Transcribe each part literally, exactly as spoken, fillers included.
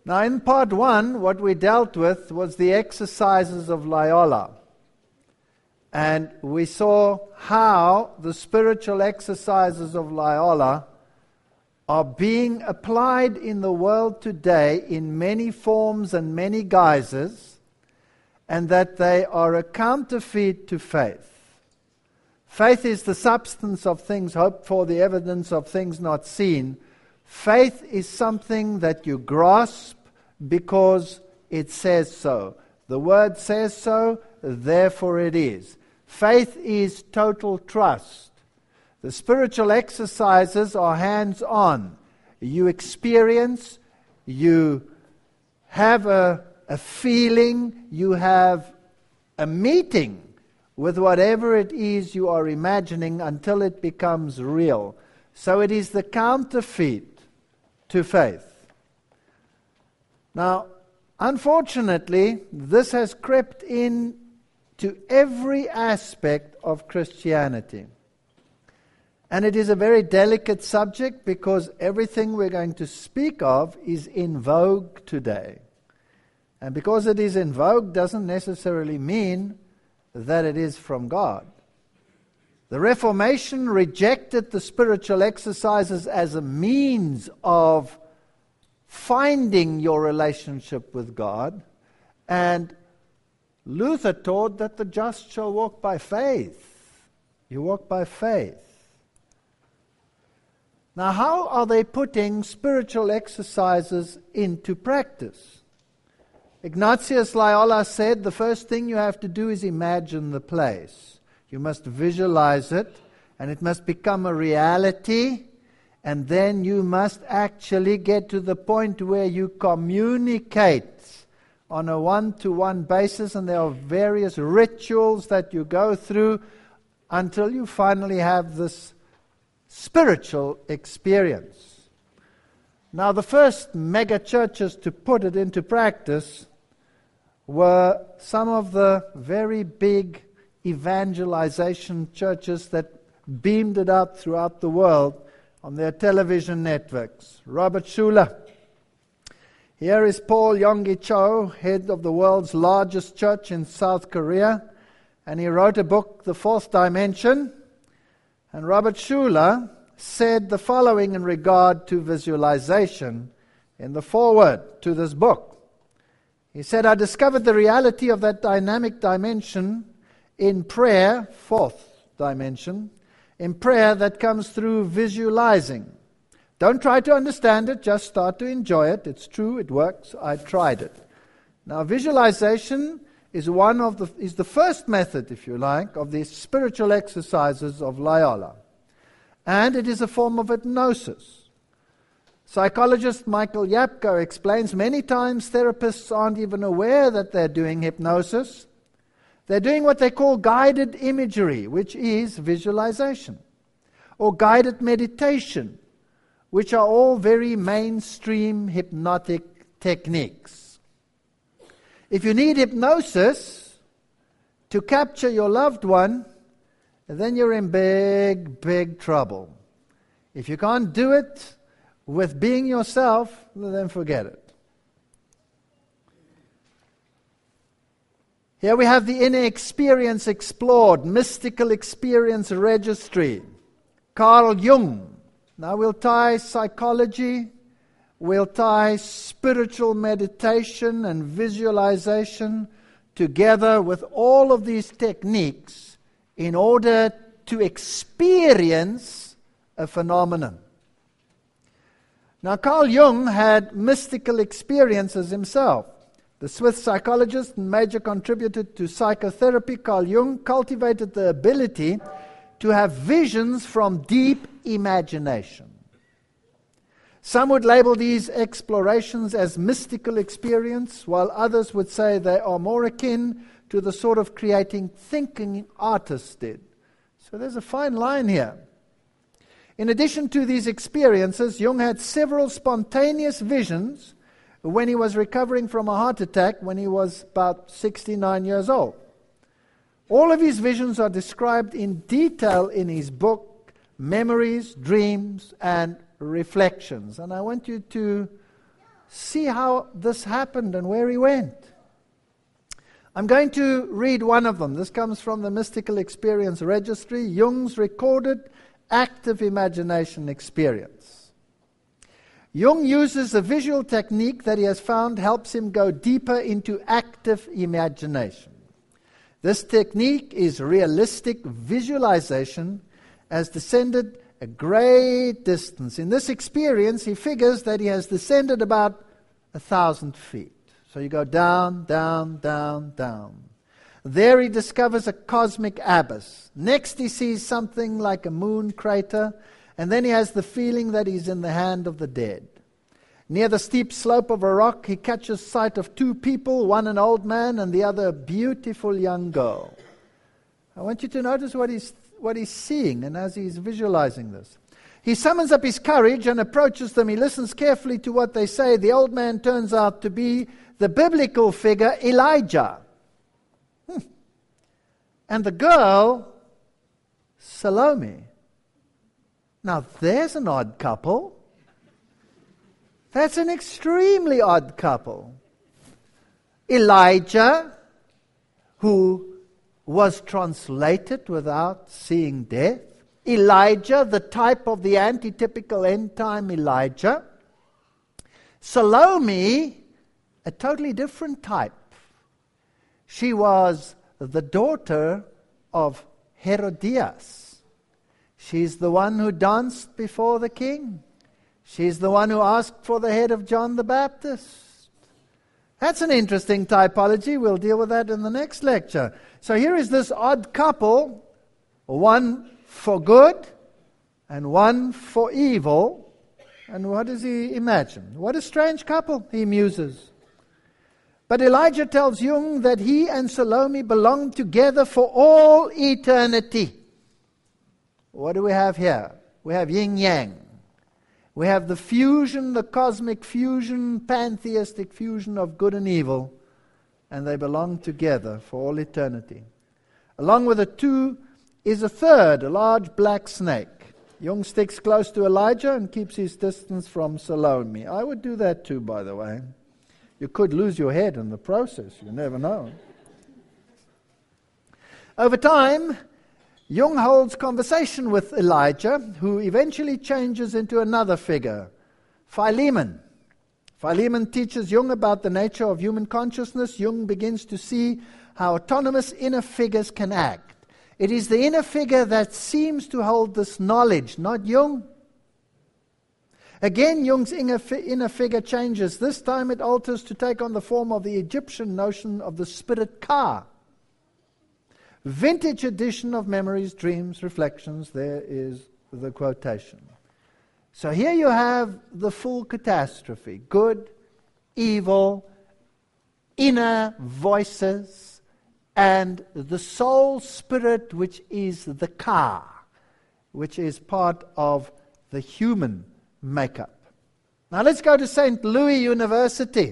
Now, in part one, what we dealt with was the exercises of Loyola. And we saw how the spiritual exercises of Loyola are being applied in the world today in many forms and many guises, and that they are a counterfeit to faith. Faith is the substance of things hoped for, the evidence of things not seen. Faith is something that you grasp because it says so. The Word says so, therefore it is. Faith is total trust. The spiritual exercises are hands-on. You experience, you have a, a feeling, you have a meeting with whatever it is you are imagining until it becomes real. So it is the counterfeit to faith. Now, unfortunately, this has crept in to every aspect of Christianity. And it is a very delicate subject because everything we're going to speak of is in vogue today. And because it is in vogue doesn't necessarily mean that it is from God. The Reformation rejected the spiritual exercises as a means of finding your relationship with God, and Luther taught that the just shall walk by faith. You walk by faith. Now, how are they putting spiritual exercises into practice? Ignatius Loyola said the first thing you have to do is imagine the place. You must visualize it, and it must become a reality, and then you must actually get to the point where you communicate on a one-to-one basis, and there are various rituals that you go through until you finally have this spiritual experience. Now, the first mega churches to put it into practice were some of the very big evangelization churches that beamed it out throughout the world on their television networks. Robert Schuller. Here is Paul Yonggi Cho, head of the world's largest church in South Korea, and he wrote a book, The Fourth Dimension. And Robert Schuller said the following in regard to visualization in the foreword to this book. He said, I discovered the reality of that dynamic dimension in prayer, fourth dimension, in prayer that comes through visualizing. Don't try to understand it, just start to enjoy it. It's true, it works, I tried it. Now, visualization is one of the is the first method, if you like, of these spiritual exercises of Loyola. And it is a form of hypnosis. Psychologist Michael Yapko explains many times therapists aren't even aware that they're doing hypnosis. They're doing what they call guided imagery, which is visualization, or guided meditation, which are all very mainstream hypnotic techniques. If you need hypnosis to capture your loved one, then you're in big, big trouble. If you can't do it with being yourself, then forget it. Here we have the inner experience explored, mystical experience registry. Carl Jung. Now we'll tie psychology, we'll tie spiritual meditation and visualization together with all of these techniques in order to experience a phenomenon. Now, Carl Jung had mystical experiences himself. The Swiss psychologist and major contributor to psychotherapy, Carl Jung, cultivated the ability to have visions from deep imagination. Some would label these explorations as mystical experience, while others would say they are more akin to the sort of creating thinking artists did. So there's a fine line here. In addition to these experiences, Jung had several spontaneous visions when he was recovering from a heart attack when he was about sixty-nine years old. All of his visions are described in detail in his book, Memories, Dreams, and Reflections. And I want you to see how this happened and where he went. I'm going to read one of them. This comes from the Mystical Experience Registry, Jung's recorded active imagination experience. Jung uses a visual technique that he has found helps him go deeper into active imagination. This technique is realistic visualization as descended a great distance. In this experience, he figures that he has descended about a thousand feet. So you go down, down, down, down. There he discovers a cosmic abyss. Next he sees something like a moon crater, and then he has the feeling that he's in the hand of the dead. Near the steep slope of a rock, he catches sight of two people, one an old man and the other a beautiful young girl. I want you to notice what he's, what he's seeing and as he's visualizing this. He summons up his courage and approaches them. He listens carefully to what they say. The old man turns out to be the biblical figure Elijah. Hmm. And the girl, Salome. Now there's an odd couple. That's an extremely odd couple. Elijah, who was translated without seeing death. Elijah, the type of the antitypical end-time Elijah. Salome, a totally different type. She was the daughter of Herodias. She's the one who danced before the king. She's the one who asked for the head of John the Baptist. That's an interesting typology. We'll deal with that in the next lecture. So here is this odd couple, one for good and one for evil. And what does he imagine? What a strange couple, he muses. But Elijah tells Jung that he and Salome belong together for all eternity. What do we have here? We have yin-yang. We have the fusion, the cosmic fusion, pantheistic fusion of good and evil, and they belong together for all eternity. Along with the two is a third, a large black snake. Jung sticks close to Elijah and keeps his distance from Salome. I would do that too, by the way. You could lose your head in the process. You never know. Over time, Jung holds conversation with Elijah, who eventually changes into another figure, Philemon. Philemon teaches Jung about the nature of human consciousness. Jung begins to see how autonomous inner figures can act. It is the inner figure that seems to hold this knowledge, not Jung. Again, Jung's inner, fi- inner figure changes. This time it alters to take on the form of the Egyptian notion of the spirit Ka. Vintage edition of Memories, Dreams, Reflections. There is the quotation. So here you have the full catastrophe. Good, evil, inner voices, and the soul spirit, which is the Ka, which is part of the human makeup. Now let's go to Saint Louis University.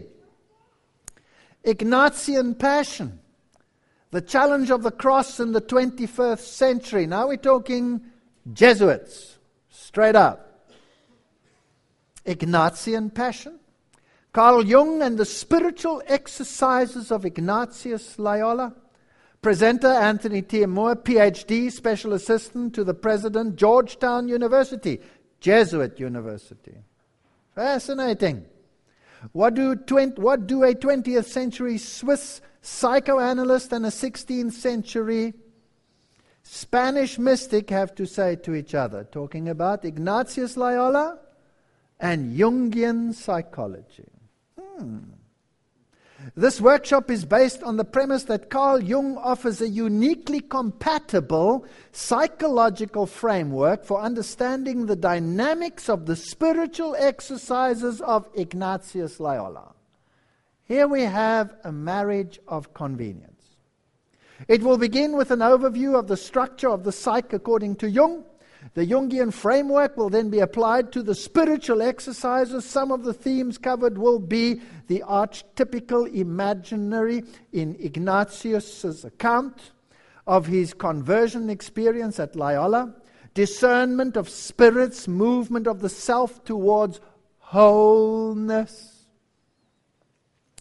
Ignatian Passion. The challenge of the cross in the twenty-first century. Now we're talking Jesuits, straight up. Ignatian Passion. Carl Jung and the Spiritual Exercises of Ignatius Loyola. Presenter Anthony T. Moore, P H D, Special Assistant to the President, Georgetown University, Jesuit University. Fascinating. What do, tw- what do a twentieth century Swiss psychoanalyst and a sixteenth century Spanish mystic have to say to each other, talking about Ignatius Loyola and Jungian psychology? Hmm. This workshop is based on the premise that Carl Jung offers a uniquely compatible psychological framework for understanding the dynamics of the spiritual exercises of Ignatius Loyola. Here we have a marriage of convenience. It will begin with an overview of the structure of the psyche according to Jung. The Jungian framework will then be applied to the spiritual exercises. Some of the themes covered will be the archetypical imaginary in Ignatius's account of his conversion experience at Loyola, discernment of spirits, movement of the self towards wholeness,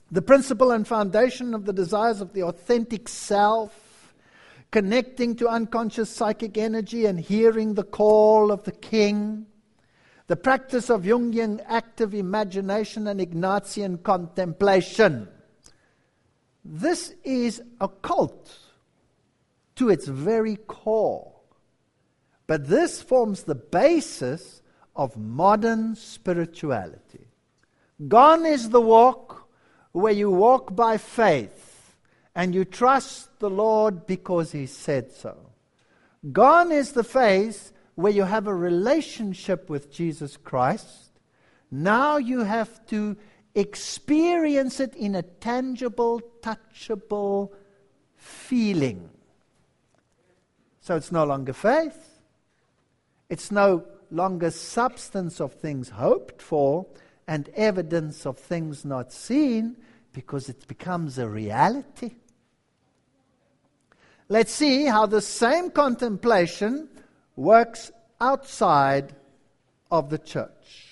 The principle and foundation of the desires of the authentic self, connecting to unconscious psychic energy and hearing the call of the king. The practice of Jungian active imagination and Ignatian contemplation. This is occult to its very core. But this forms the basis of modern spirituality. Gone is the walk where you walk by faith and you trust the Lord because He said so. Gone is the faith where you have a relationship with Jesus Christ. Now you have to experience it in a tangible, touchable feeling. So it's no longer faith. It's no longer substance of things hoped for and evidence of things not seen, because it becomes a reality. Let's see how the same contemplation works outside of the church.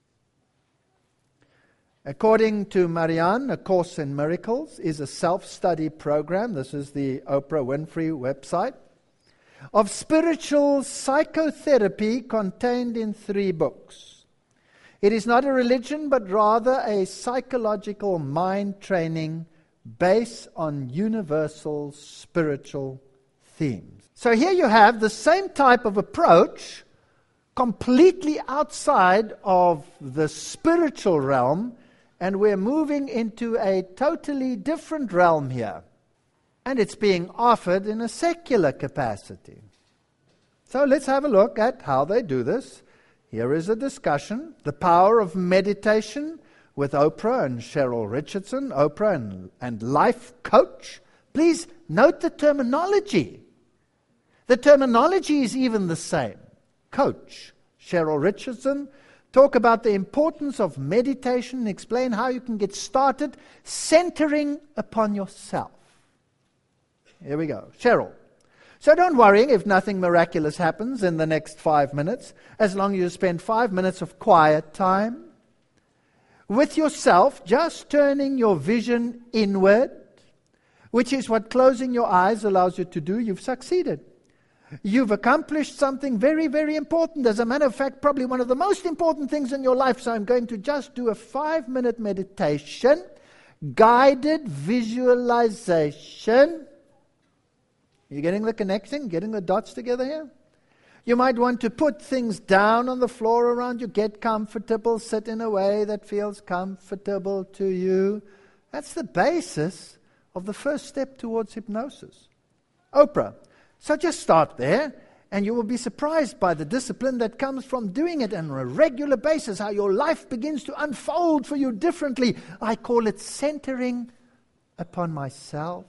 According to Marianne, A Course in Miracles is a self-study program. This is the Oprah Winfrey website. Of spiritual psychotherapy contained in three books. It is not a religion, but rather a psychological mind training based on universal spiritual themes. So here you have the same type of approach, completely outside of the spiritual realm, and we're moving into a totally different realm here. And it's being offered in a secular capacity. So let's have a look at how they do this. Here is a discussion. The Power of Meditation with Oprah and Cheryl Richardson. Oprah and, and life coach. Please note the terminology. The terminology is even the same. Coach, Cheryl Richardson, talk about the importance of meditation and explain how you can get started centering upon yourself. Here we go. Cheryl. So don't worry if nothing miraculous happens in the next five minutes, as long as you spend five minutes of quiet time with yourself, just turning your vision inward, which is what closing your eyes allows you to do. You've succeeded. You've accomplished something very, very important. As a matter of fact, probably one of the most important things in your life. So I'm going to just do a five-minute meditation, guided visualization. You getting the connecting, getting the dots together here? You might want to put things down on the floor around you, get comfortable, sit in a way that feels comfortable to you. That's the basis of the first step towards hypnosis. Oprah. So just start there, and you will be surprised by the discipline that comes from doing it on a regular basis, how your life begins to unfold for you differently. I call it centering upon myself.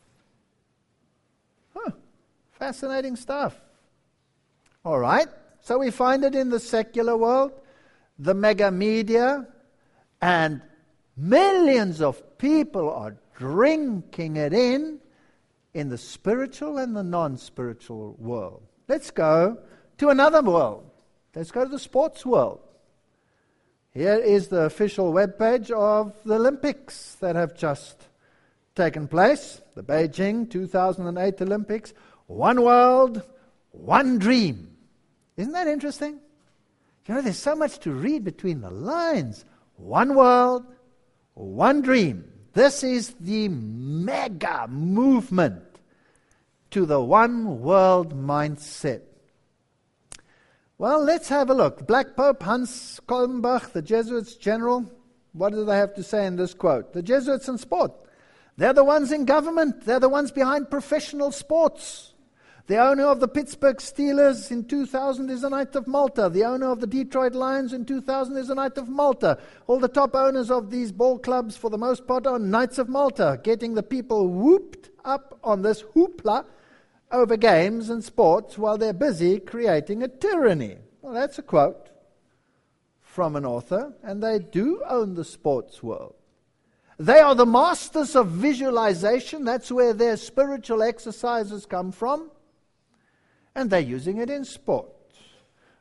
Huh, fascinating stuff. All right, so we find it in the secular world, the mega media, and millions of people are drinking it in, in the spiritual and the non-spiritual world. Let's go to another world. Let's go to the sports world. Here is the official webpage of the Olympics that have just taken place. The Beijing two thousand eight Olympics. One world, one dream. Isn't that interesting? You know, there's so much to read between the lines. One world, one dream. This is the mega movement to the one world mindset. Well, let's have a look. Black Pope Hans Kulmbach, the Jesuits general, what do they have to say in this quote? The Jesuits in sport. They're the ones in government. They're the ones behind professional sports. The owner of the Pittsburgh Steelers in two thousand is a Knight of Malta. The owner of the Detroit Lions in two thousand is a Knight of Malta. All the top owners of these ball clubs, for the most part, are Knights of Malta, getting the people whooped up on this hoopla over games and sports while they're busy creating a tyranny. Well, that's a quote from an author, and they do own the sports world. They are the masters of visualization. That's where their spiritual exercises come from. And they're using it in sport.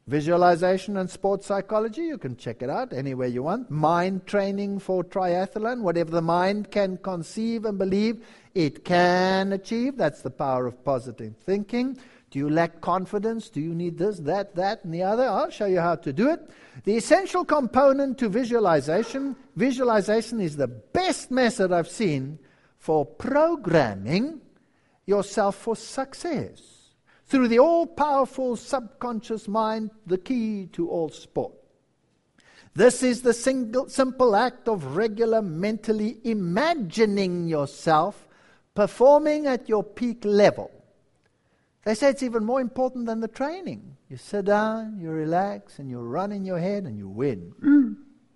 Visualization and sports psychology, you can check it out anywhere you want. Mind training for triathlon, whatever the mind can conceive and believe, it can achieve. That's the power of positive thinking. Do you lack confidence? Do you need this, that, that, and the other? I'll show you how to do it. The essential component to visualization, visualization is the best method I've seen for programming yourself for success. Through the all-powerful subconscious mind, the key to all sport. This is the single, simple act of regular mentally imagining yourself performing at your peak level. They say it's even more important than the training. You sit down, you relax, and you run in your head, and you win. Mm.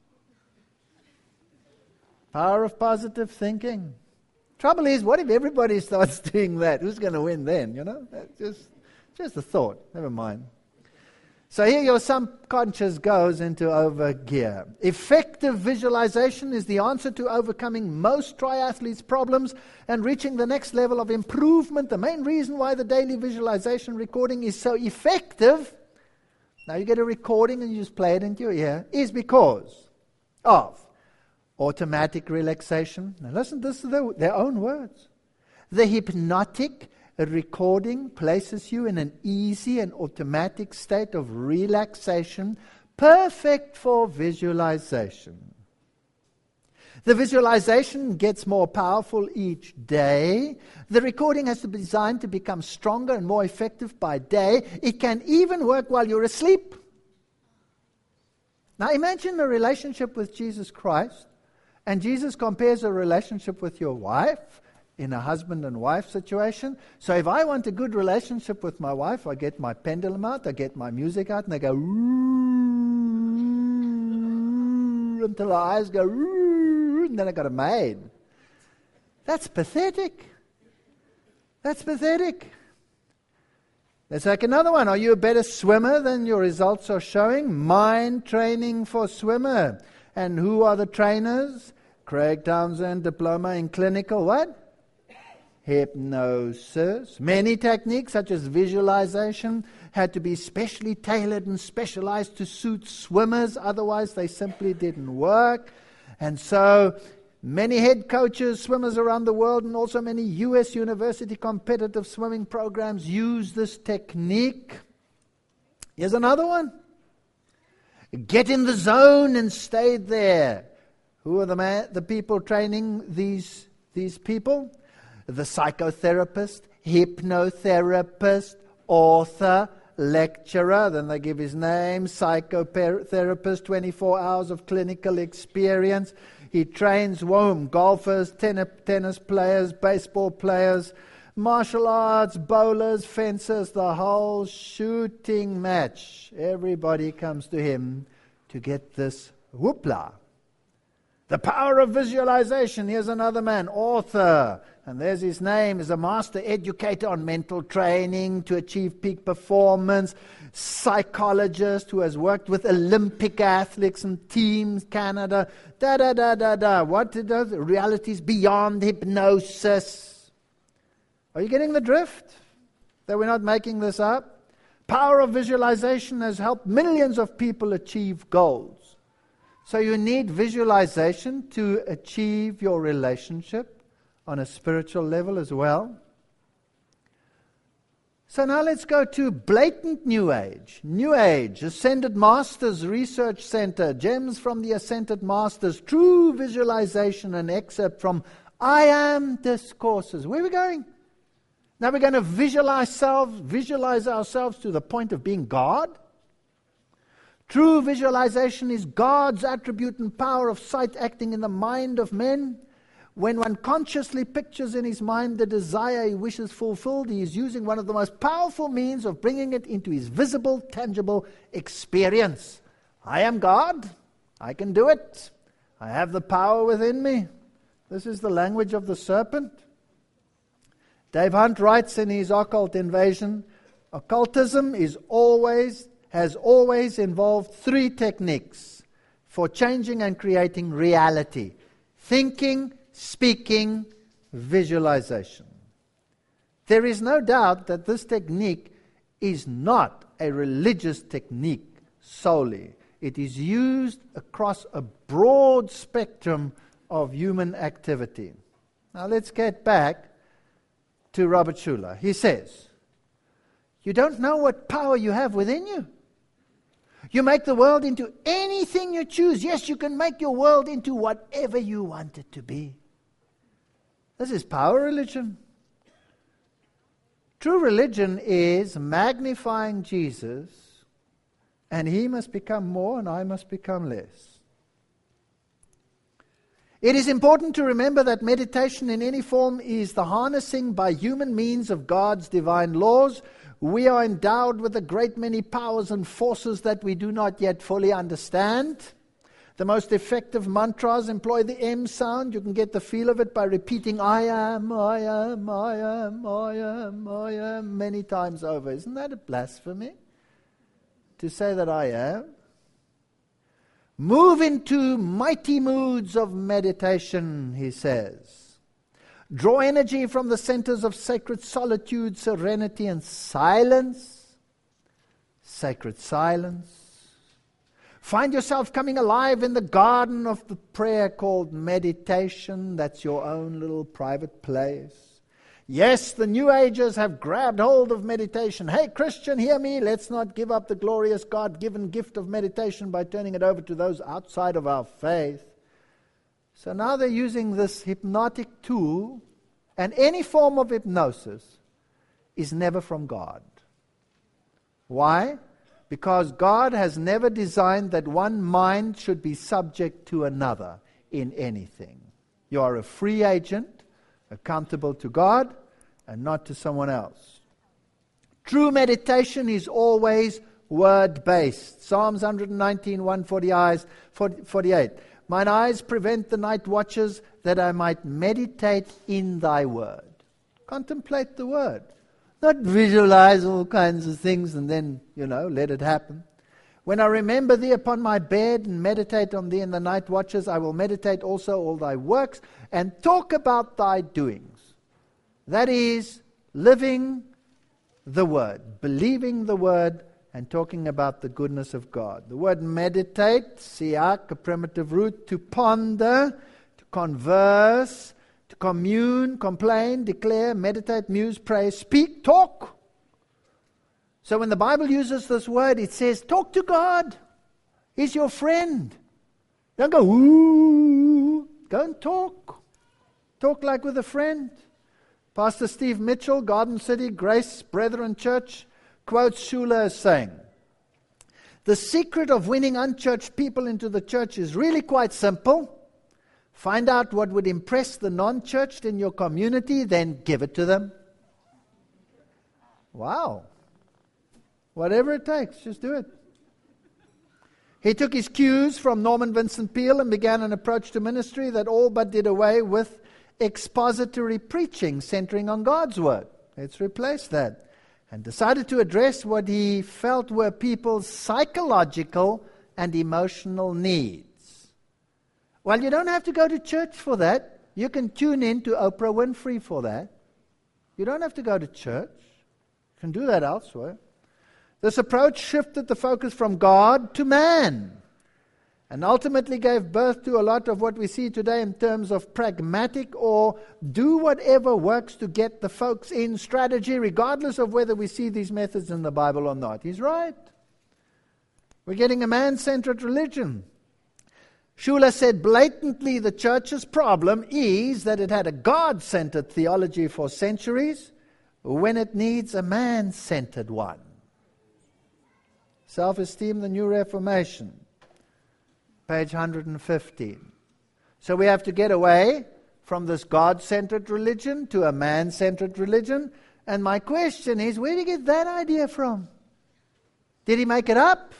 Power of positive thinking. Trouble is, what if everybody starts doing that? Who's going to win then, you know? That's just... Just a thought, never mind. So here your subconscious goes into overgear. Effective visualization is the answer to overcoming most triathletes' problems and reaching the next level of improvement. The main reason why the daily visualization recording is so effective, now you get a recording and you just play it into your ear, is because of automatic relaxation. Now listen, this is their, their own words. The hypnotic A recording places you in an easy and automatic state of relaxation, perfect for visualization. The visualization gets more powerful each day. The recording has to be designed to become stronger and more effective by day. It can even work while you're asleep. Now imagine a relationship with Jesus Christ, and Jesus compares a relationship with your wife in a husband and wife situation. So if I want a good relationship with my wife, I get my pendulum out, I get my music out, and I go until her eyes go, and then I got a maid. That's pathetic. That's pathetic. Let's take another one. Are you a better swimmer than your results are showing? Mind training for swimmer. And who are the trainers? Craig Townsend, diploma in clinical what? Hypnosis. Many techniques such as visualization had to be specially tailored and specialized to suit swimmers, otherwise they simply didn't work. And so many head coaches, swimmers around the world, and also many U S university competitive swimming programs use this technique. Here's another one. Get in the zone and stay there. Who are the man, the people training these, these people? The psychotherapist, hypnotherapist, author, lecturer. Then they give his name, psychotherapist, twenty-four hours of clinical experience. He trains whom? Golfers, ten- tennis players, baseball players, martial arts, bowlers, fencers, the whole shooting match. Everybody comes to him to get this whoopla. The power of visualization. Here's another man, author. And there's his name, is a master educator on mental training to achieve peak performance, psychologist who has worked with Olympic athletes and teams, Canada, da da da da da. What it does? Realities beyond hypnosis. Are you getting the drift? That we're not making this up? Power of visualization has helped millions of people achieve goals. So you need visualization to achieve your relationship on a spiritual level as well. So now let's go to blatant New Age. New Age, Ascended Masters Research Center, gems from the Ascended Masters, true visualization, an excerpt from I Am Discourses. Where are we going? Now we're going to visualize ourselves, visualize ourselves to the point of being God. True visualization is God's attribute and power of sight acting in the mind of men. When one consciously pictures in his mind the desire he wishes fulfilled, he is using one of the most powerful means of bringing it into his visible, tangible experience. I am God. I can do it. I have the power within me. This is the language of the serpent. Dave Hunt writes in his Occult Invasion, occultism is always, has always involved three techniques for changing and creating reality: thinking, speaking, visualization. There is no doubt that this technique is not a religious technique. solely. It is used across a broad spectrum of human activity. Now let's get back to Robert Schuller. He says, you don't know what power you have within you. You make the world into anything you choose. Yes, you can make your world into whatever you want it to be. This is power religion. True religion is magnifying Jesus, and he must become more and I must become less. It is important to remember that meditation in any form is the harnessing by human means of God's divine laws. We are endowed with a great many powers and forces that we do not yet fully understand. The most effective mantras employ the M sound. You can get the feel of it by repeating I am, I am, I am, I am, I am many times over. Isn't that a blasphemy? To say that I am? Move into mighty moods of meditation, he says. Draw energy from the centers of sacred solitude, serenity, and silence. Sacred silence. Find yourself coming alive in the garden of the prayer called meditation. That's your own little private place. Yes, the New Agers have grabbed hold of meditation. Hey, Christian, hear me. Let's not give up the glorious God-given gift of meditation by turning it over to those outside of our faith. So now they're using this hypnotic tool, and any form of hypnosis is never from God. Why? Because God has never designed that one mind should be subject to another in anything. You are a free agent, accountable to God and not to someone else. True meditation is always word-based. Psalms one nineteen, one forty-eight. Mine eyes prevent the night watches that I might meditate in thy word. Contemplate the word. Not visualize all kinds of things and then, you know, let it happen. When I remember thee upon my bed and meditate on thee in the night watches, I will meditate also all thy works and talk about thy doings. That is, living the word, believing the word, and talking about the goodness of God. The word meditate, siak, a primitive root, to ponder, to converse, to commune, complain, declare, meditate, muse, pray, speak, talk. So when the Bible uses this word, it says, talk to God. He's your friend. Don't go, ooh. Go and talk. Talk like with a friend. Pastor Steve Mitchell, Garden City Grace Brethren Church, quotes Schuller as saying, the secret of winning unchurched people into the church is really quite simple. Find out what would impress the non-churched in your community, then give it to them. Wow. Whatever it takes, just do it. He took his cues from Norman Vincent Peale and began an approach to ministry that all but did away with expository preaching centering on God's word. Let's replace that. And decided to address what he felt were people's psychological and emotional needs. Well, you don't have to go to church for that. You can tune in to Oprah Winfrey for that. You don't have to go to church. You can do that elsewhere. This approach shifted the focus from God to man and ultimately gave birth to a lot of what we see today in terms of pragmatic or do whatever works to get the folks in strategy, regardless of whether we see these methods in the Bible or not. He's right. We're getting a man-centered religion. Schuller said blatantly the church's problem is that it had a God-centered theology for centuries when it needs a man-centered one. Self-Esteem, the New Reformation, page one hundred fifteen. So we have to get away from this God-centered religion to a man-centered religion. And my question is, where did he get that idea from? Did he make it up?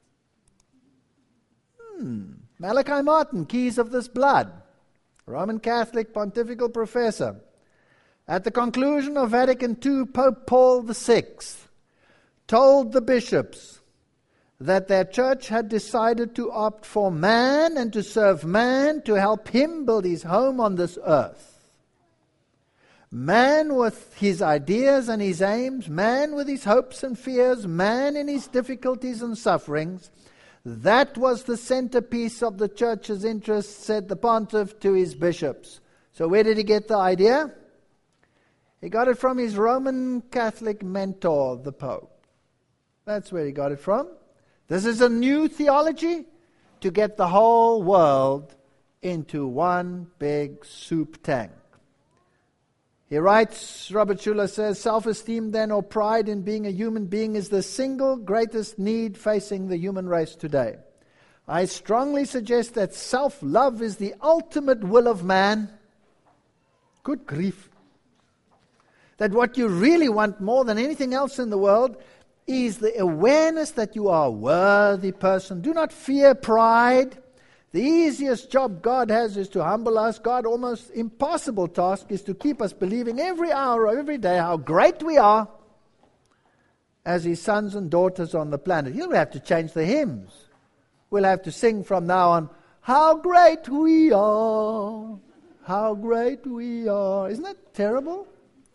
Hmm. Malachi Martin, Keys of This Blood, Roman Catholic pontifical professor. At the conclusion of Vatican Two, Pope Paul the Sixth told the bishops that their church had decided to opt for man and to serve man to help him build his home on this earth. Man with his ideas and his aims, man with his hopes and fears, man in his difficulties and sufferings. That was the centerpiece of the church's interests, said the pontiff to his bishops. So where did he get the idea? He got it from his Roman Catholic mentor, the Pope. That's where he got it from. This is a new theology to get the whole world into one big soup tank. He writes, Robert Schuller says, self-esteem then, or pride in being a human being, is the single greatest need facing the human race today. I strongly suggest that self-love is the ultimate will of man. Good grief. That what you really want more than anything else in the world is the awareness that you are a worthy person. Do not fear pride. The easiest job God has is to humble us. God's almost impossible task is to keep us believing every hour of every day how great we are as His sons and daughters on the planet. He'll have to change the hymns. We'll have to sing from now on, how great we are, how great we are. Isn't that terrible?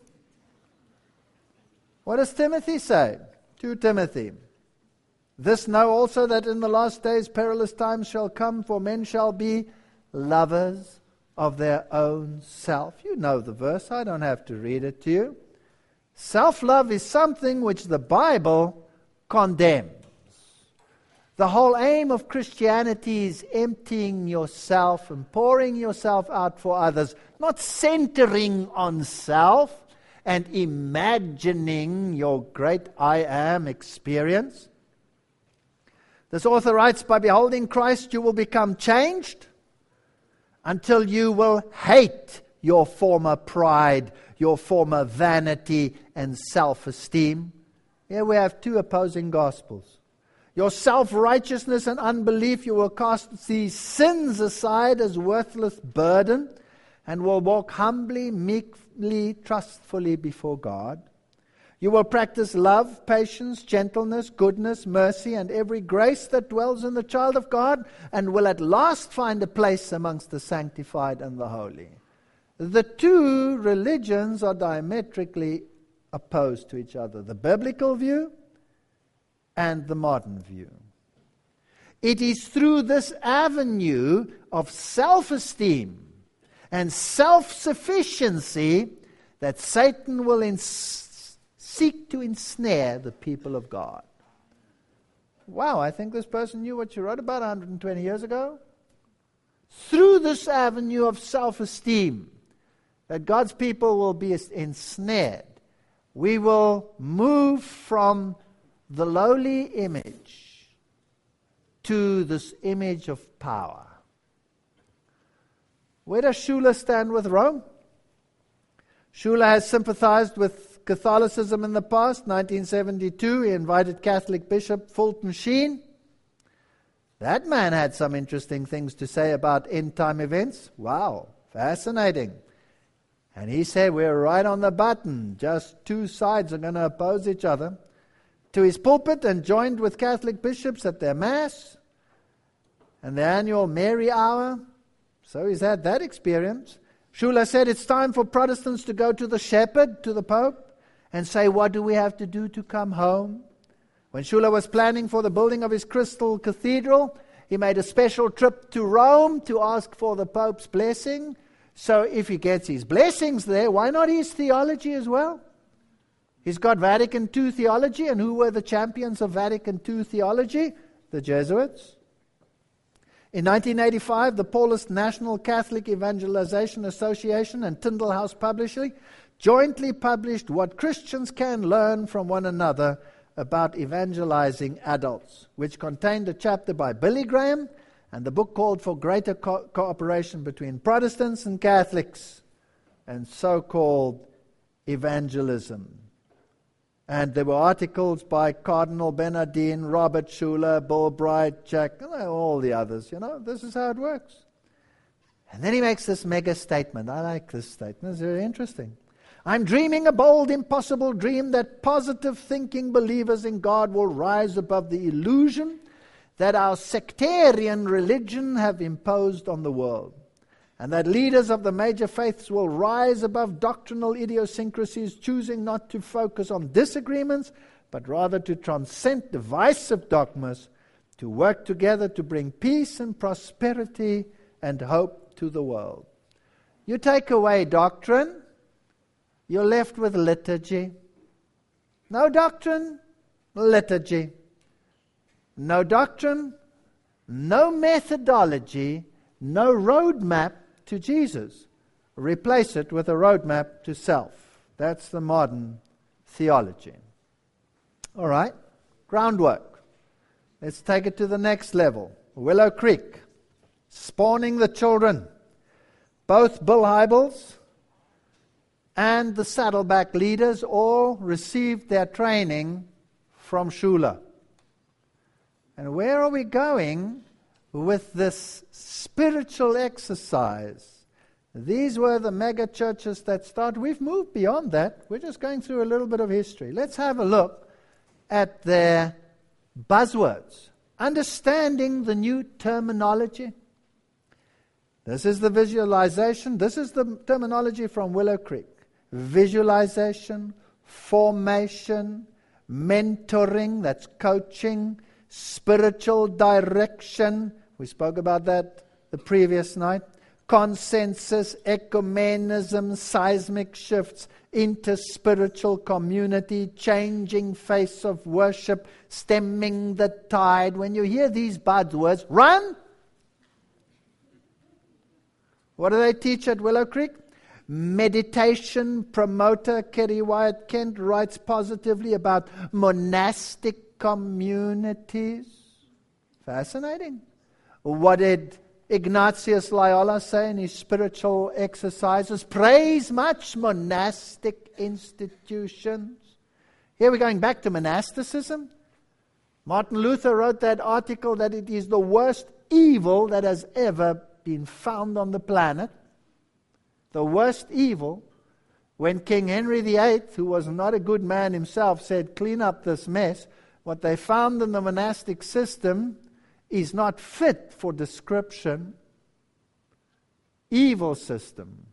What does Timothy say? To Timothy, this know also that in the last days perilous times shall come, for men shall be lovers of their own self. You know the verse, I don't have to read it to you. Self-love is something which the Bible condemns. The whole aim of Christianity is emptying yourself and pouring yourself out for others, not centering on self and imagining your great I am experience. This author writes, by beholding Christ you will become changed until you will hate your former pride, your former vanity and self-esteem. Here we have two opposing gospels. Your self-righteousness and unbelief, you will cast these sins aside as worthless burden and will walk humbly, meekly, trustfully before God. You will practice love, patience, gentleness, goodness, mercy, and every grace that dwells in the child of God, and will at last find a place amongst the sanctified and the holy. The two religions are diametrically opposed to each other, the biblical view and the modern view. It is through this avenue of self-esteem and self-sufficiency that Satan will ins- seek to ensnare the people of God. Wow, I think this person knew what you wrote about one hundred twenty years ago. Through this avenue of self-esteem, that God's people will be ensnared. We will move from the lowly image to this image of power. Where does Schuller stand with Rome? Schuller has sympathized with Catholicism in the past. nineteen seventy-two, he invited Catholic Bishop Fulton Sheen. That man had some interesting things to say about end-time events. Wow, fascinating. And he said, we're right on the button. Just two sides are going to oppose each other. To his pulpit and joined with Catholic bishops at their Mass and the annual Mary Hour. So he's had that experience. Schuller said it's time for Protestants to go to the shepherd, to the Pope, and say, what do we have to do to come home? When Schuller was planning for the building of his Crystal Cathedral, he made a special trip to Rome to ask for the Pope's blessing. So if he gets his blessings there, why not his theology as well? He's got Vatican Two theology, and who were the champions of Vatican Two theology? The Jesuits. In nineteen eighty-five, the Paulist National Catholic Evangelization Association and Tyndale House Publishing jointly published What Christians Can Learn from One Another About Evangelizing Adults, which contained a chapter by Billy Graham, and the book called for greater co- cooperation between Protestants and Catholics and so-called evangelism. And there were articles by Cardinal Bernardin, Robert Schuller, Bill Bright, Jack, all the others. You know, this is how it works. And then he makes this mega statement. I like this statement. It's very interesting. I'm dreaming a bold, impossible dream that positive thinking believers in God will rise above the illusion that our sectarian religion have imposed on the world. and that leaders of the major faiths will rise above doctrinal idiosyncrasies, choosing not to focus on disagreements, but rather to transcend divisive dogmas, to work together to bring peace and prosperity and hope to the world. You take away doctrine, you're left with liturgy. No doctrine, liturgy. No doctrine, no methodology, no roadmap to Jesus. Replace it with a roadmap to self. That's the modern theology. All right, groundwork. Let's take it to the next level. Willow Creek, spawning the children. Both Bill Hybels and the Saddleback leaders all received their training from Shula. And where are we going with this spiritual exercise? These were the mega churches that started. We've moved beyond that. We're just going through a little bit of history. Let's have a look at their buzzwords. Understanding the new terminology. This is the visualization. This is the terminology from Willow Creek. Visualization, formation, mentoring, that's coaching, spiritual direction. We spoke about that the previous night. Consensus, ecumenism, seismic shifts, interspiritual community, changing face of worship, stemming the tide. When you hear these buzzwords, run! What do they teach at Willow Creek? Meditation promoter Kerry Wyatt Kent writes positively about monastic communities. Fascinating. What did Ignatius Loyola say in his spiritual exercises? Praise much monastic institutions. Here we're going back to monasticism. Martin Luther wrote that article that it is the worst evil that has ever been found on the planet. The worst evil. When King Henry the Eighth, who was not a good man himself, said, clean up this mess, what they found in the monastic system is not fit for description. Evil system.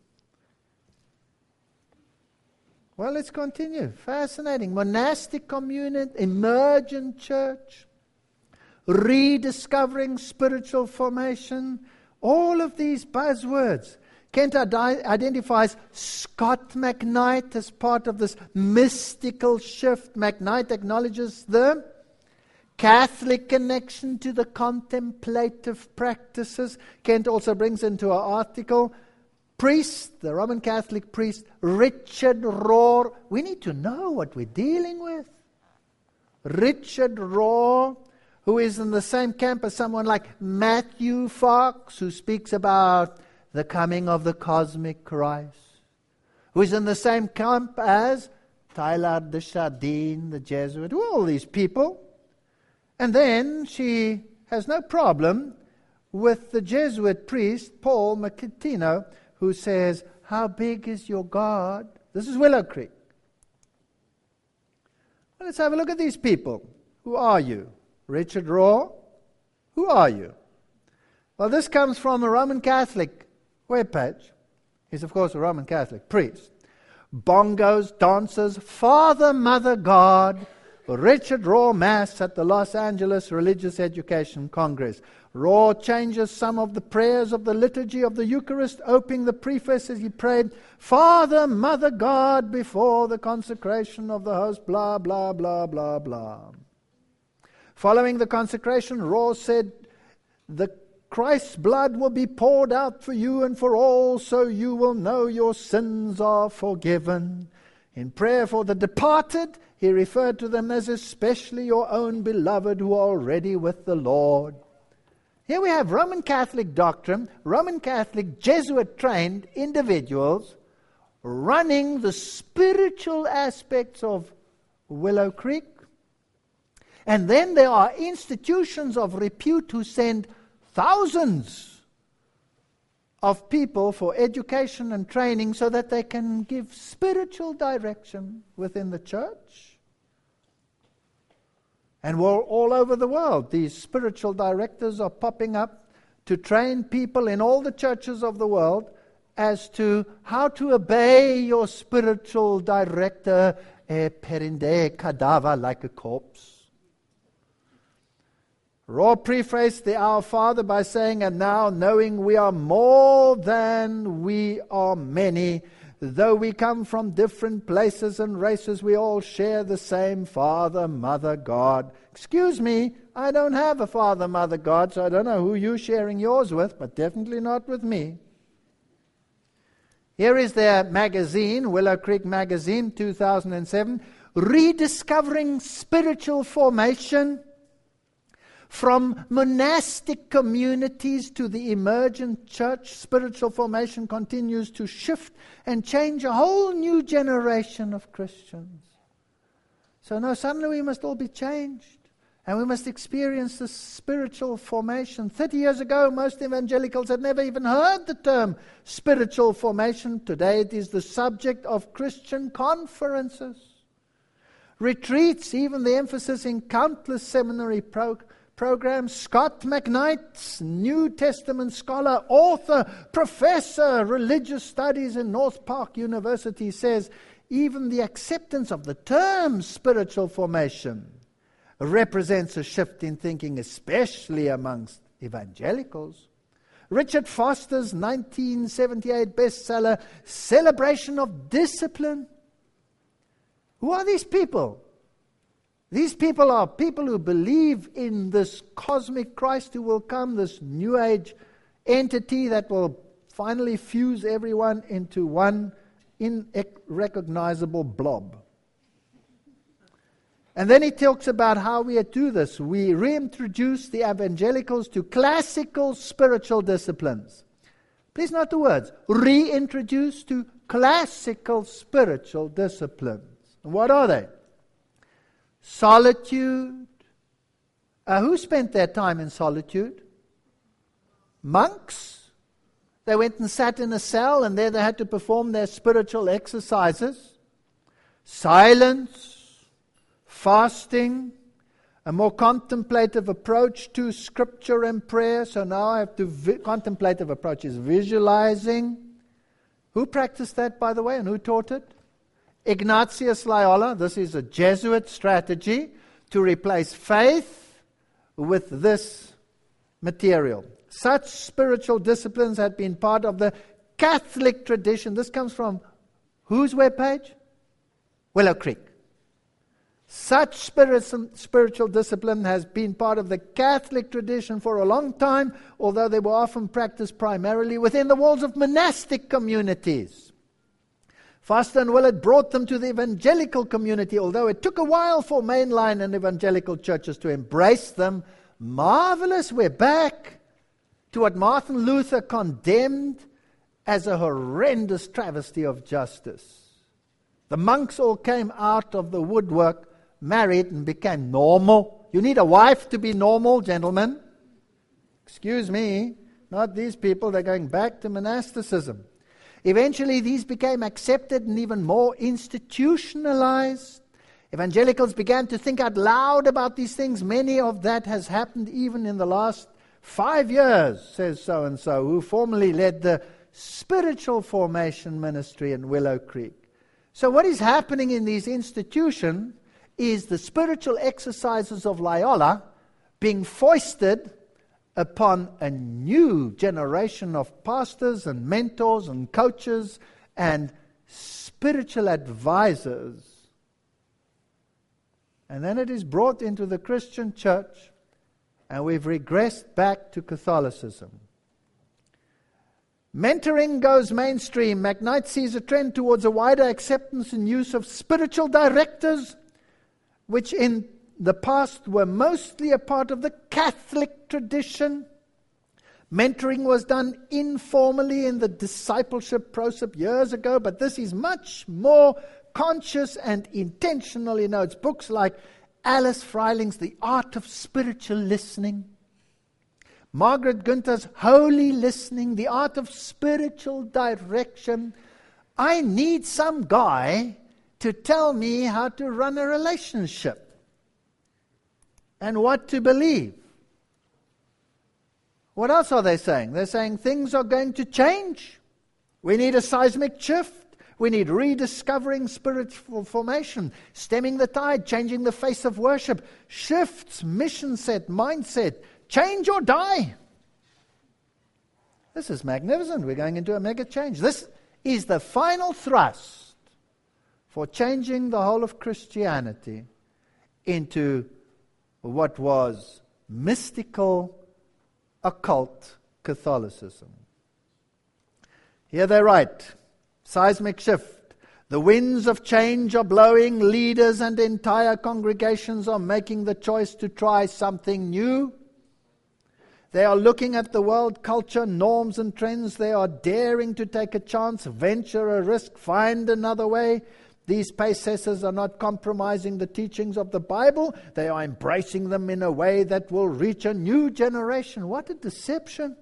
Well, let's continue. Fascinating. Monastic community, emergent church, rediscovering spiritual formation. All of these buzzwords. Kent identifies Scott McKnight as part of this mystical shift. McKnight acknowledges the Catholic connection to the contemplative practices. Kent also brings into our article priest, the Roman Catholic priest, Richard Rohr. We need to know what we're dealing with. Richard Rohr, who is in the same camp as someone like Matthew Fox, who speaks about the coming of the cosmic Christ, who is in the same camp as Teilhard de Chardin, the Jesuit, all these people. And then she has no problem with the Jesuit priest, Paul Macatino, who says, how big is your God? This is Willow Creek. Well, let's have a look at these people. Who are you? Richard Rohr? Who are you? Well, this comes from a Roman Catholic webpage. He's, of course, a Roman Catholic priest. Bongos, dancers, Father, Mother, God, Richard Rohr Mass at the Los Angeles Religious Education Congress. Rohr changes some of the prayers of the liturgy of the Eucharist, opening the preface as he prayed, Father, Mother, God, before the consecration of the host, blah, blah, blah, blah, blah. Following the consecration, Rohr said, the Christ's blood will be poured out for you and for all, so you will know your sins are forgiven. In prayer for the departed, he referred to them as especially your own beloved who are already with the Lord. Here we have Roman Catholic doctrine, Roman Catholic Jesuit-trained individuals running the spiritual aspects of Willow Creek. And then there are institutions of repute who send thousands of people for education and training so that they can give spiritual direction within the church. And all over the world, these spiritual directors are popping up to train people in all the churches of the world as to how to obey your spiritual director, e perinde cadaver, like a corpse. Raw prefaced the Our Father by saying, and now knowing we are more than we are many, though we come from different places and races, we all share the same Father, Mother, God. Excuse me, I don't have a Father, Mother, God, so I don't know who you're sharing yours with, but definitely not with me. Here is their magazine, Willow Creek Magazine, two thousand seven, Rediscovering Spiritual Formation. From monastic communities to the emergent church, spiritual formation continues to shift and change a whole new generation of Christians. So now suddenly we must all be changed. And we must experience this spiritual formation. Thirty years ago, most evangelicals had never even heard the term spiritual formation. Today it is the subject of Christian conferences, retreats, even the emphasis in countless seminary programs. Program. Scott McKnight, New Testament scholar, author, professor, religious studies in North Park University, says even the acceptance of the term spiritual formation represents a shift in thinking, especially amongst evangelicals. Richard Foster's nineteen seventy-eight bestseller, Celebration of Discipline. Who are these people? These people are people who believe in this cosmic Christ who will come, this New Age entity that will finally fuse everyone into one unrecognizable blob. And then he talks about how we do this. We reintroduce the evangelicals to classical spiritual disciplines. Please note the words. Reintroduce to classical spiritual disciplines. And what are they? Solitude. Uh, who spent their time in solitude? Monks. They went and sat in a cell, and there they had to perform their spiritual exercises. Silence. Fasting. A more contemplative approach to scripture and prayer. So now I have to, vi- contemplative approach is visualizing. Who practiced that, by the way, and who taught it? Ignatius Loyola. This is a Jesuit strategy to replace faith with this material. Such spiritual disciplines had been part of the Catholic tradition. This comes from whose webpage? Willow Creek. Such spiritual discipline has been part of the Catholic tradition for a long time, although they were often practiced primarily within the walls of monastic communities. Foster and Willett brought them to the evangelical community, although it took a while for mainline and evangelical churches to embrace them. Marvelous, we're back to what Martin Luther condemned as a horrendous travesty of justice. The monks all came out of the woodwork, married, and became normal. You need a wife to be normal, gentlemen. Excuse me, not these people, they're going back to monasticism. Eventually, these became accepted and even more institutionalized. Evangelicals began to think out loud about these things. Many of that has happened even in the last five years, says so-and-so, who formerly led the spiritual formation ministry in Willow Creek. So what is happening in these institutions is the spiritual exercises of Loyola being foisted upon a new generation of pastors and mentors and coaches and spiritual advisors. And then it is brought into the Christian church, and we've regressed back to Catholicism. Mentoring goes mainstream. McKnight sees a trend towards a wider acceptance and use of spiritual directors, which in the past were mostly a part of the Catholic tradition. Mentoring was done informally in the discipleship process years ago, but this is much more conscious and intentional. You know, it's books like Alice Freiling's The Art of Spiritual Listening, Margaret Gunther's Holy Listening, The Art of Spiritual Direction. I need some guy to tell me how to run a relationship and what to believe. What else are they saying? They're saying things are going to change. We need a seismic shift. We need rediscovering spiritual formation, stemming the tide, changing the face of worship, shifts, mission set, mindset, change or die. This is magnificent. We're going into a mega change. This is the final thrust for changing the whole of Christianity into what was mystical, occult Catholicism. Here they write, seismic shift. The winds of change are blowing. Leaders and entire congregations are making the choice to try something new. They are looking at the world culture, norms and trends. They are daring to take a chance, venture a risk, find another way. These pace-setters are not compromising the teachings of the Bible. They are embracing them in a way that will reach a new generation. What a deception.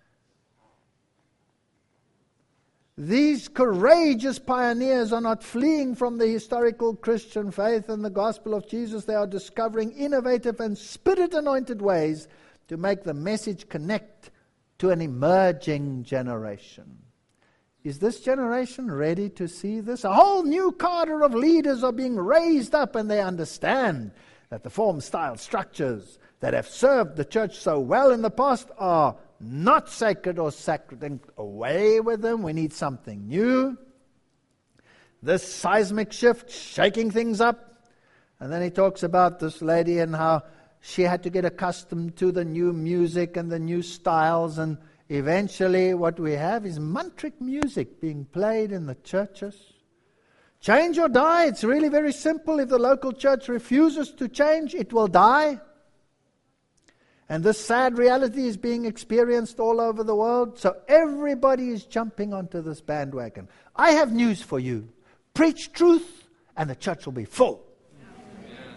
These courageous pioneers are not fleeing from the historical Christian faith and the gospel of Jesus. They are discovering innovative and spirit-anointed ways to make the message connect to an emerging generation. Is this generation ready to see this? A whole new cadre of leaders are being raised up, and they understand that the form, style, structures that have served the church so well in the past are not sacred or sacred. Away with them. We need something new. This seismic shift, shaking things up. And then he talks about this lady and how she had to get accustomed to the new music and the new styles. And eventually what we have is mantric music being played in the churches. Change or die. It's really very simple. If the local church refuses to change, it will die. And this sad reality is being experienced all over the world. So everybody is jumping onto this bandwagon. I have news for you. Preach truth and the church will be full. Amen.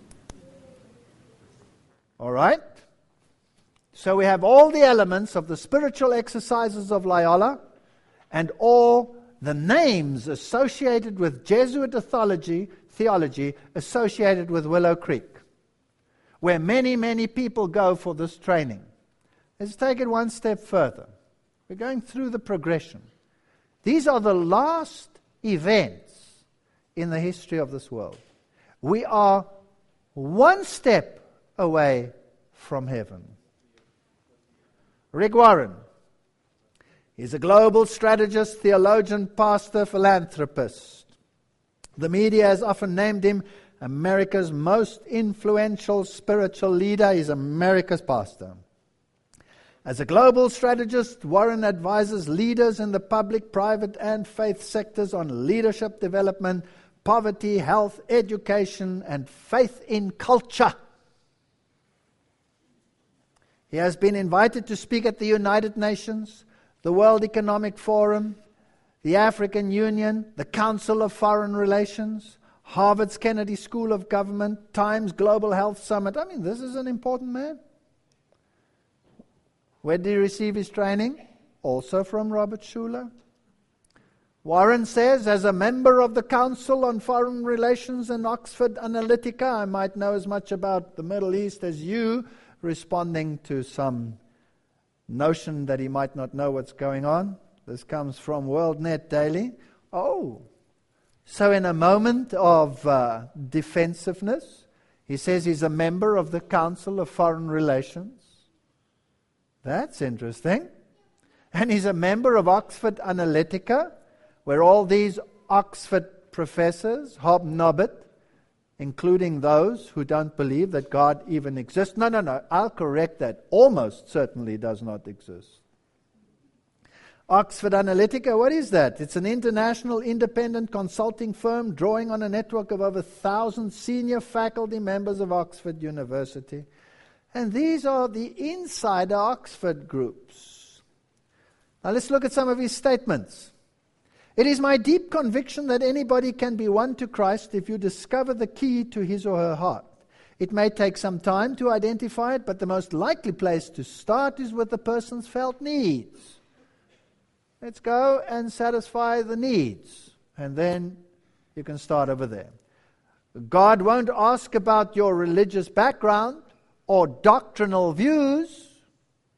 All right? So we have all the elements of the spiritual exercises of Loyola and all the names associated with Jesuit theology, theology associated with Willow Creek, where many, many people go for this training. Let's take it one step further. We're going through the progression. These are the last events in the history of this world. We are one step away from heaven. Rick Warren. He's a global strategist, theologian, pastor, philanthropist. The media has often named him America's most influential spiritual leader. Is America's pastor. As a global strategist, Warren advises leaders in the public, private, and faith sectors on leadership development, poverty, health, education, and faith in culture. He has been invited to speak at the United Nations, the World Economic Forum, the African Union, the Council of Foreign Relations, Harvard's Kennedy School of Government, Times Global Health Summit. I mean, this is an important man. Where did he receive his training? Also from Robert Schuller. Warren says, as a member of the Council on Foreign Relations and Oxford Analytica, I might know as much about the Middle East as you, responding to some notion that he might not know what's going on. This comes from WorldNet Daily. Oh, so in a moment of uh, defensiveness, he says he's a member of the Council of Foreign Relations. That's interesting. And he's a member of Oxford Analytica, where all these Oxford professors hobnob it, including those who don't believe that God even exists. No, no, no, I'll correct that. Almost certainly does not exist. Oxford Analytica, what is that? It's an international independent consulting firm drawing on a network of over a thousand senior faculty members of Oxford University. And these are the insider Oxford groups. Now let's look at some of his statements. It is my deep conviction that anybody can be won to Christ if you discover the key to his or her heart. It may take some time to identify it, but the most likely place to start is with the person's felt needs. Let's go and satisfy the needs, and then you can start over there. God won't ask about your religious background or doctrinal views.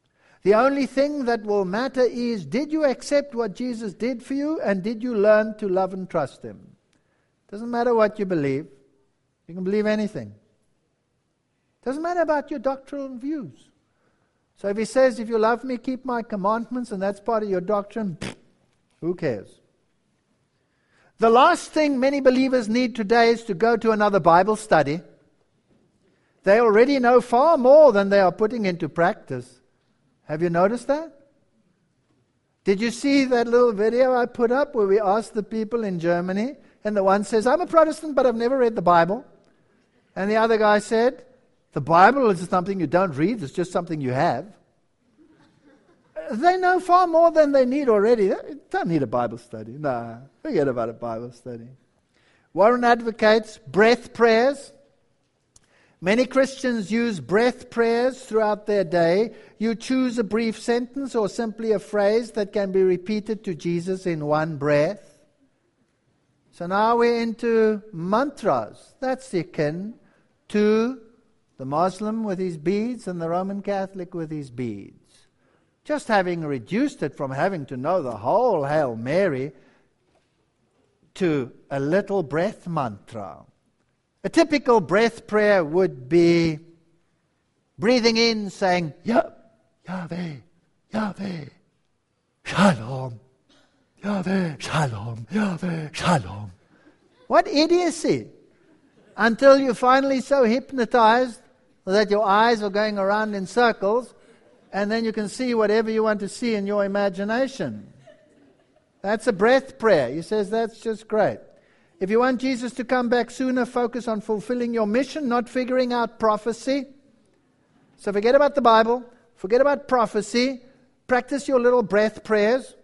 The only thing that will matter is, did you accept what Jesus did for you, and did you learn to love and trust Him? Doesn't matter what you believe. You can believe anything. Doesn't matter about your doctrinal views. So if He says, if you love me, keep my commandments, and that's part of your doctrine, who cares? The last thing many believers need today is to go to another Bible study. They already know far more than they are putting into practice. Have you noticed that? Did you see that little video I put up where we asked the people in Germany, and the one says, I'm a Protestant, but I've never read the Bible. And the other guy said, the Bible is something you don't read, it's just something you have. They know far more than they need already. They don't need a Bible study. Nah, forget about a Bible study. Warren advocates breath prayers. Many Christians use breath prayers throughout their day. You choose a brief sentence or simply a phrase that can be repeated to Jesus in one breath. So now we're into mantras. That's akin to the Muslim with his beads and the Roman Catholic with his beads. Just having reduced it from having to know the whole Hail Mary to a little breath mantra. A typical breath prayer would be breathing in, saying, Yah, Yahweh, Yahweh, Shalom, Yahweh, Shalom, Yahweh, Shalom. What idiocy! Until you're finally so hypnotized that your eyes are going around in circles, and then you can see whatever you want to see in your imagination. That's a breath prayer. He says that's just great. If you want Jesus to come back sooner, focus on fulfilling your mission, not figuring out prophecy. So forget about the Bible. Forget about prophecy. Practice your little breath prayers.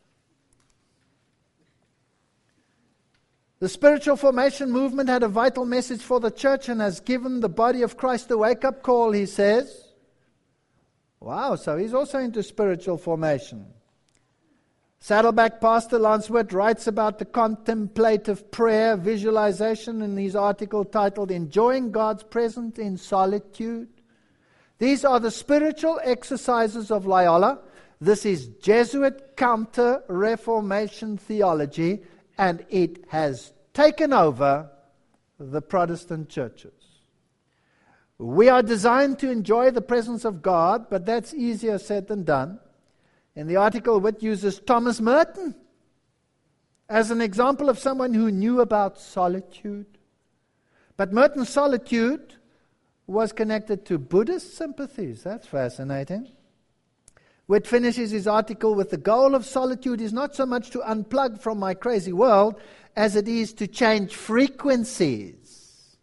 The spiritual formation movement had a vital message for the church and has given the body of Christ a wake-up call, he says. Wow, so he's also into spiritual formation. Saddleback pastor Lance Witt writes about the contemplative prayer visualization in his article titled Enjoying God's Presence in Solitude. These are the spiritual exercises of Loyola. This is Jesuit counter-Reformation theology, and it has taken over the Protestant churches. We are designed to enjoy the presence of God, but that's easier said than done. In the article, Witt uses Thomas Merton as an example of someone who knew about solitude. But Merton's solitude was connected to Buddhist sympathies. That's fascinating. Witt finishes his article with the goal of solitude is not so much to unplug from my crazy world as it is to change frequencies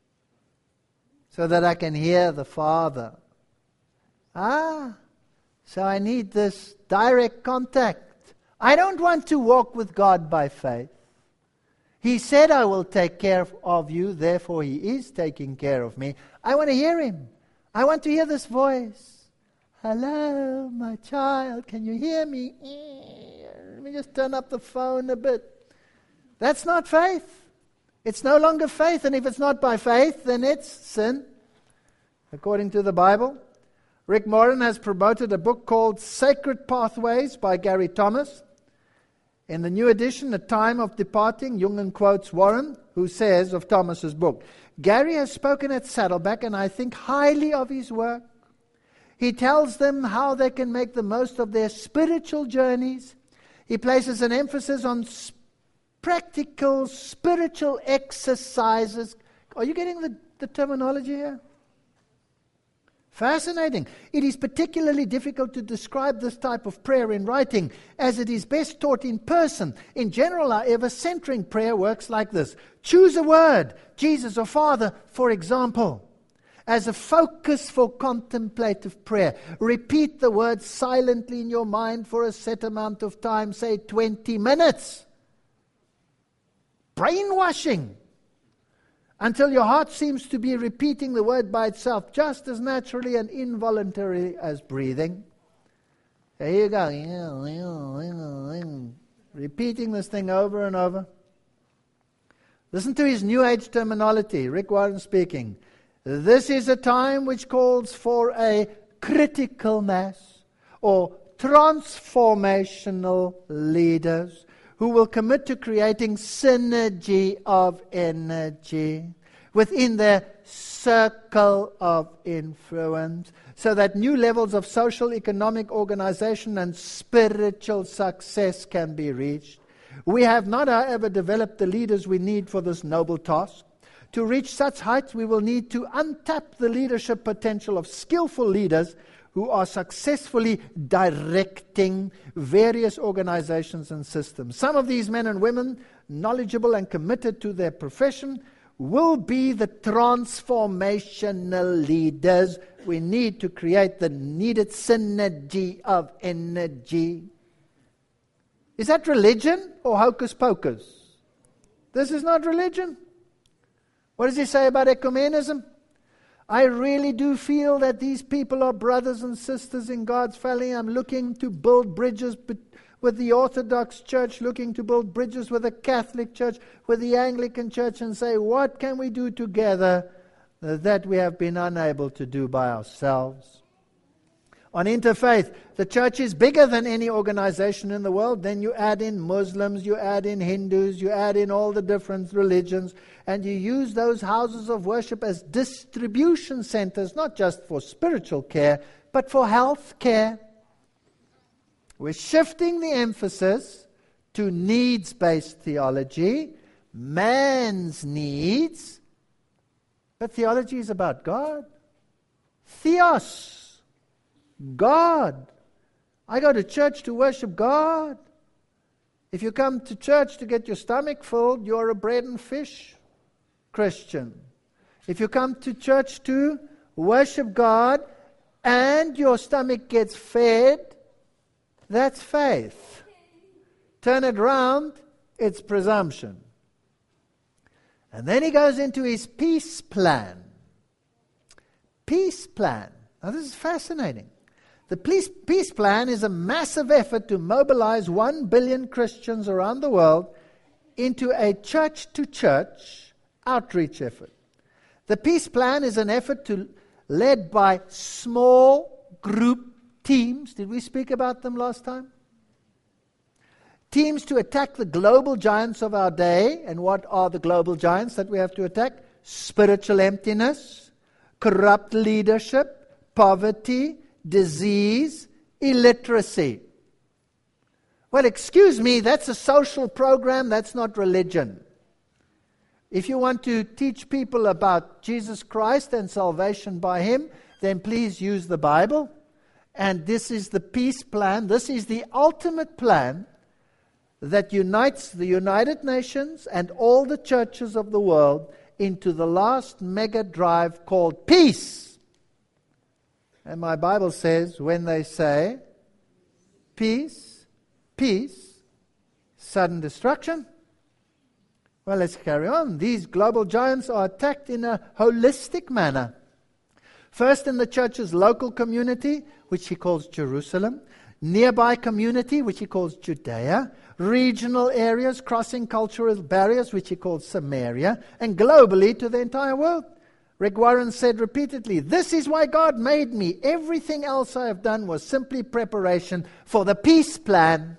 so that I can hear the Father. Ah, so I need this direct contact. I don't want to walk with God by faith. He said, I will take care of you, therefore He is taking care of me. I want to hear Him. I want to hear this voice. Hello, my child, can you hear me? Let me just turn up the phone a bit. That's not faith. It's no longer faith, and if it's not by faith, then it's sin, according to the Bible. Rick Moran has promoted a book called Sacred Pathways by Gary Thomas. In the new edition, A Time of Departing, Jungham quotes Warren, who says of Thomas's book, Gary has spoken at Saddleback, and I think highly of his work. He tells them how they can make the most of their spiritual journeys. He places an emphasis on sp- practical spiritual exercises. Are you getting the, the terminology here? Fascinating. It is particularly difficult to describe this type of prayer in writing, as it is best taught in person. In general, however, centering prayer works like this. Choose a word, Jesus or Father, for example, as a focus for contemplative prayer. Repeat the word silently in your mind for a set amount of time, say twenty minutes. Brainwashing. Until your heart seems to be repeating the word by itself, just as naturally and involuntarily as breathing. There you go. Repeating this thing over and over. Listen to his New Age terminology. Rick Warren speaking. This is a time which calls for a critical mass, or transformational leaders who will commit to creating synergy of energy within their circle of influence, so that new levels of social, economic, organization, and spiritual success can be reached. We have not, however, developed the leaders we need for this noble task. To reach such heights, we will need to untap the leadership potential of skillful leaders who are successfully directing various organizations and systems. Some of these men and women, knowledgeable and committed to their profession, will be the transformational leaders we need to create the needed synergy of energy. Is that religion or hocus pocus? This is not religion. What does he say about ecumenism? I really do feel that these people are brothers and sisters in God's family. I'm looking to build bridges with the Orthodox Church, looking to build bridges with the Catholic Church, with the Anglican Church, and say, what can we do together that we have been unable to do by ourselves? On interfaith, the church is bigger than any organization in the world. Then you add in Muslims, you add in Hindus, you add in all the different religions, and you use those houses of worship as distribution centers, not just for spiritual care, but for health care. We're shifting the emphasis to needs-based theology, man's needs, but theology is about God. Theos, God. I go to church to worship God. If you come to church to get your stomach filled, you're a bread and fish Christian. If you come to church to worship God and your stomach gets fed, that's faith. Turn it round, it's presumption. And then he goes into his peace plan. Peace plan. Now this is fascinating. The peace, peace plan is a massive effort to mobilize one billion Christians around the world into a church-to-church outreach effort. The peace plan is an effort to, led by small group teams. Did we speak about them last time? Teams to attack the global giants of our day. And what are the global giants that we have to attack? Spiritual emptiness, corrupt leadership, poverty, disease, illiteracy. Well, excuse me, that's a social program, that's not religion. If you want to teach people about Jesus Christ and salvation by Him, then please use the Bible. And this is the peace plan. This is the ultimate plan that unites the United Nations and all the churches of the world into the last mega drive called peace. And my Bible says, when they say, peace, peace, sudden destruction. Well, let's carry on. These global giants are attacked in a holistic manner. First in the church's local community, which he calls Jerusalem, nearby community, which he calls Judea, regional areas crossing cultural barriers, which he calls Samaria, and globally to the entire world. Rick Warren said repeatedly, this is why God made me. Everything else I have done was simply preparation for the peace plan.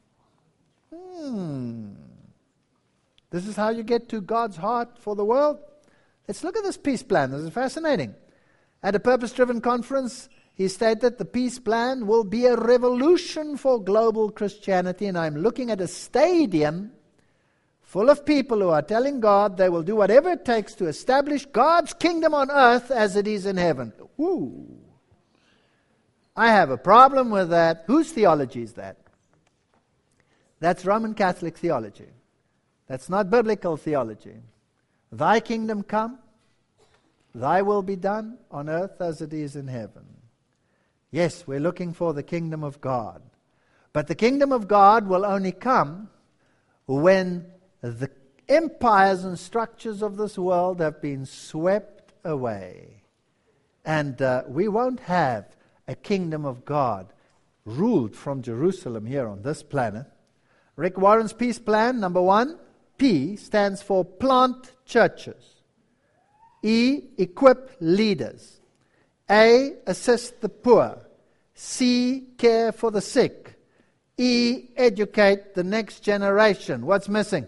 Hmm. This is how you get to God's heart for the world. Let's look at this peace plan. This is fascinating. At a purpose-driven conference, he stated the peace plan will be a revolution for global Christianity, and I'm looking at a stadium full of people who are telling God they will do whatever it takes to establish God's kingdom on earth as it is in heaven. Ooh. I have a problem with that. Whose theology is that? That's Roman Catholic theology. That's not biblical theology. Thy kingdom come, thy will be done on earth as it is in heaven. Yes, we're looking for the kingdom of God. But the kingdom of God will only come when the empires and structures of this world have been swept away. And uh, we won't have a kingdom of God ruled from Jerusalem here on this planet. Rick Warren's peace plan, number one, P stands for plant churches. E, equip leaders. A, assist the poor. C, care for the sick. E, educate the next generation. What's missing?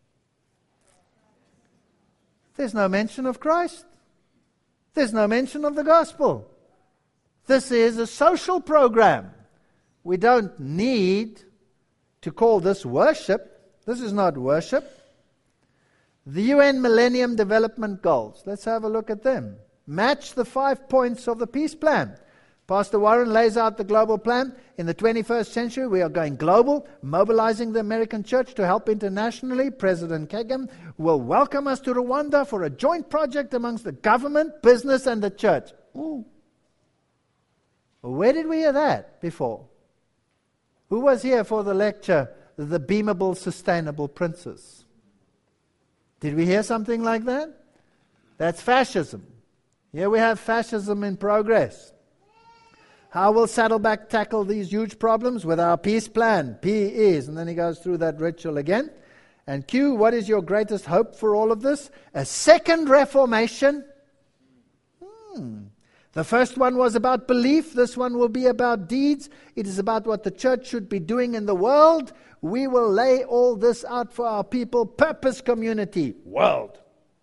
There's no mention of Christ. There's no mention of the gospel. This is a social program. We don't need to call this worship. This is not worship. The U N Millennium Development Goals. Let's have a look at them. Match the five points of the peace plan. Pastor Warren lays out the global plan. In the twenty-first century, we are going global, mobilizing the American church to help internationally. President Kagame will welcome us to Rwanda for a joint project amongst the government, business, and the church. Ooh. Where did we hear that before? Who was here for the lecture, The Beamable Sustainable Princes? Did we hear something like that? That's fascism. Here we have fascism in progress. How will Saddleback tackle these huge problems? With our peace plan. P is, and then he goes through that ritual again. And Q, what is your greatest hope for all of this? A second reformation. Hmm. The first one was about belief. This one will be about deeds. It is about what the church should be doing in the world. We will lay all this out for our people. Purpose, community, world.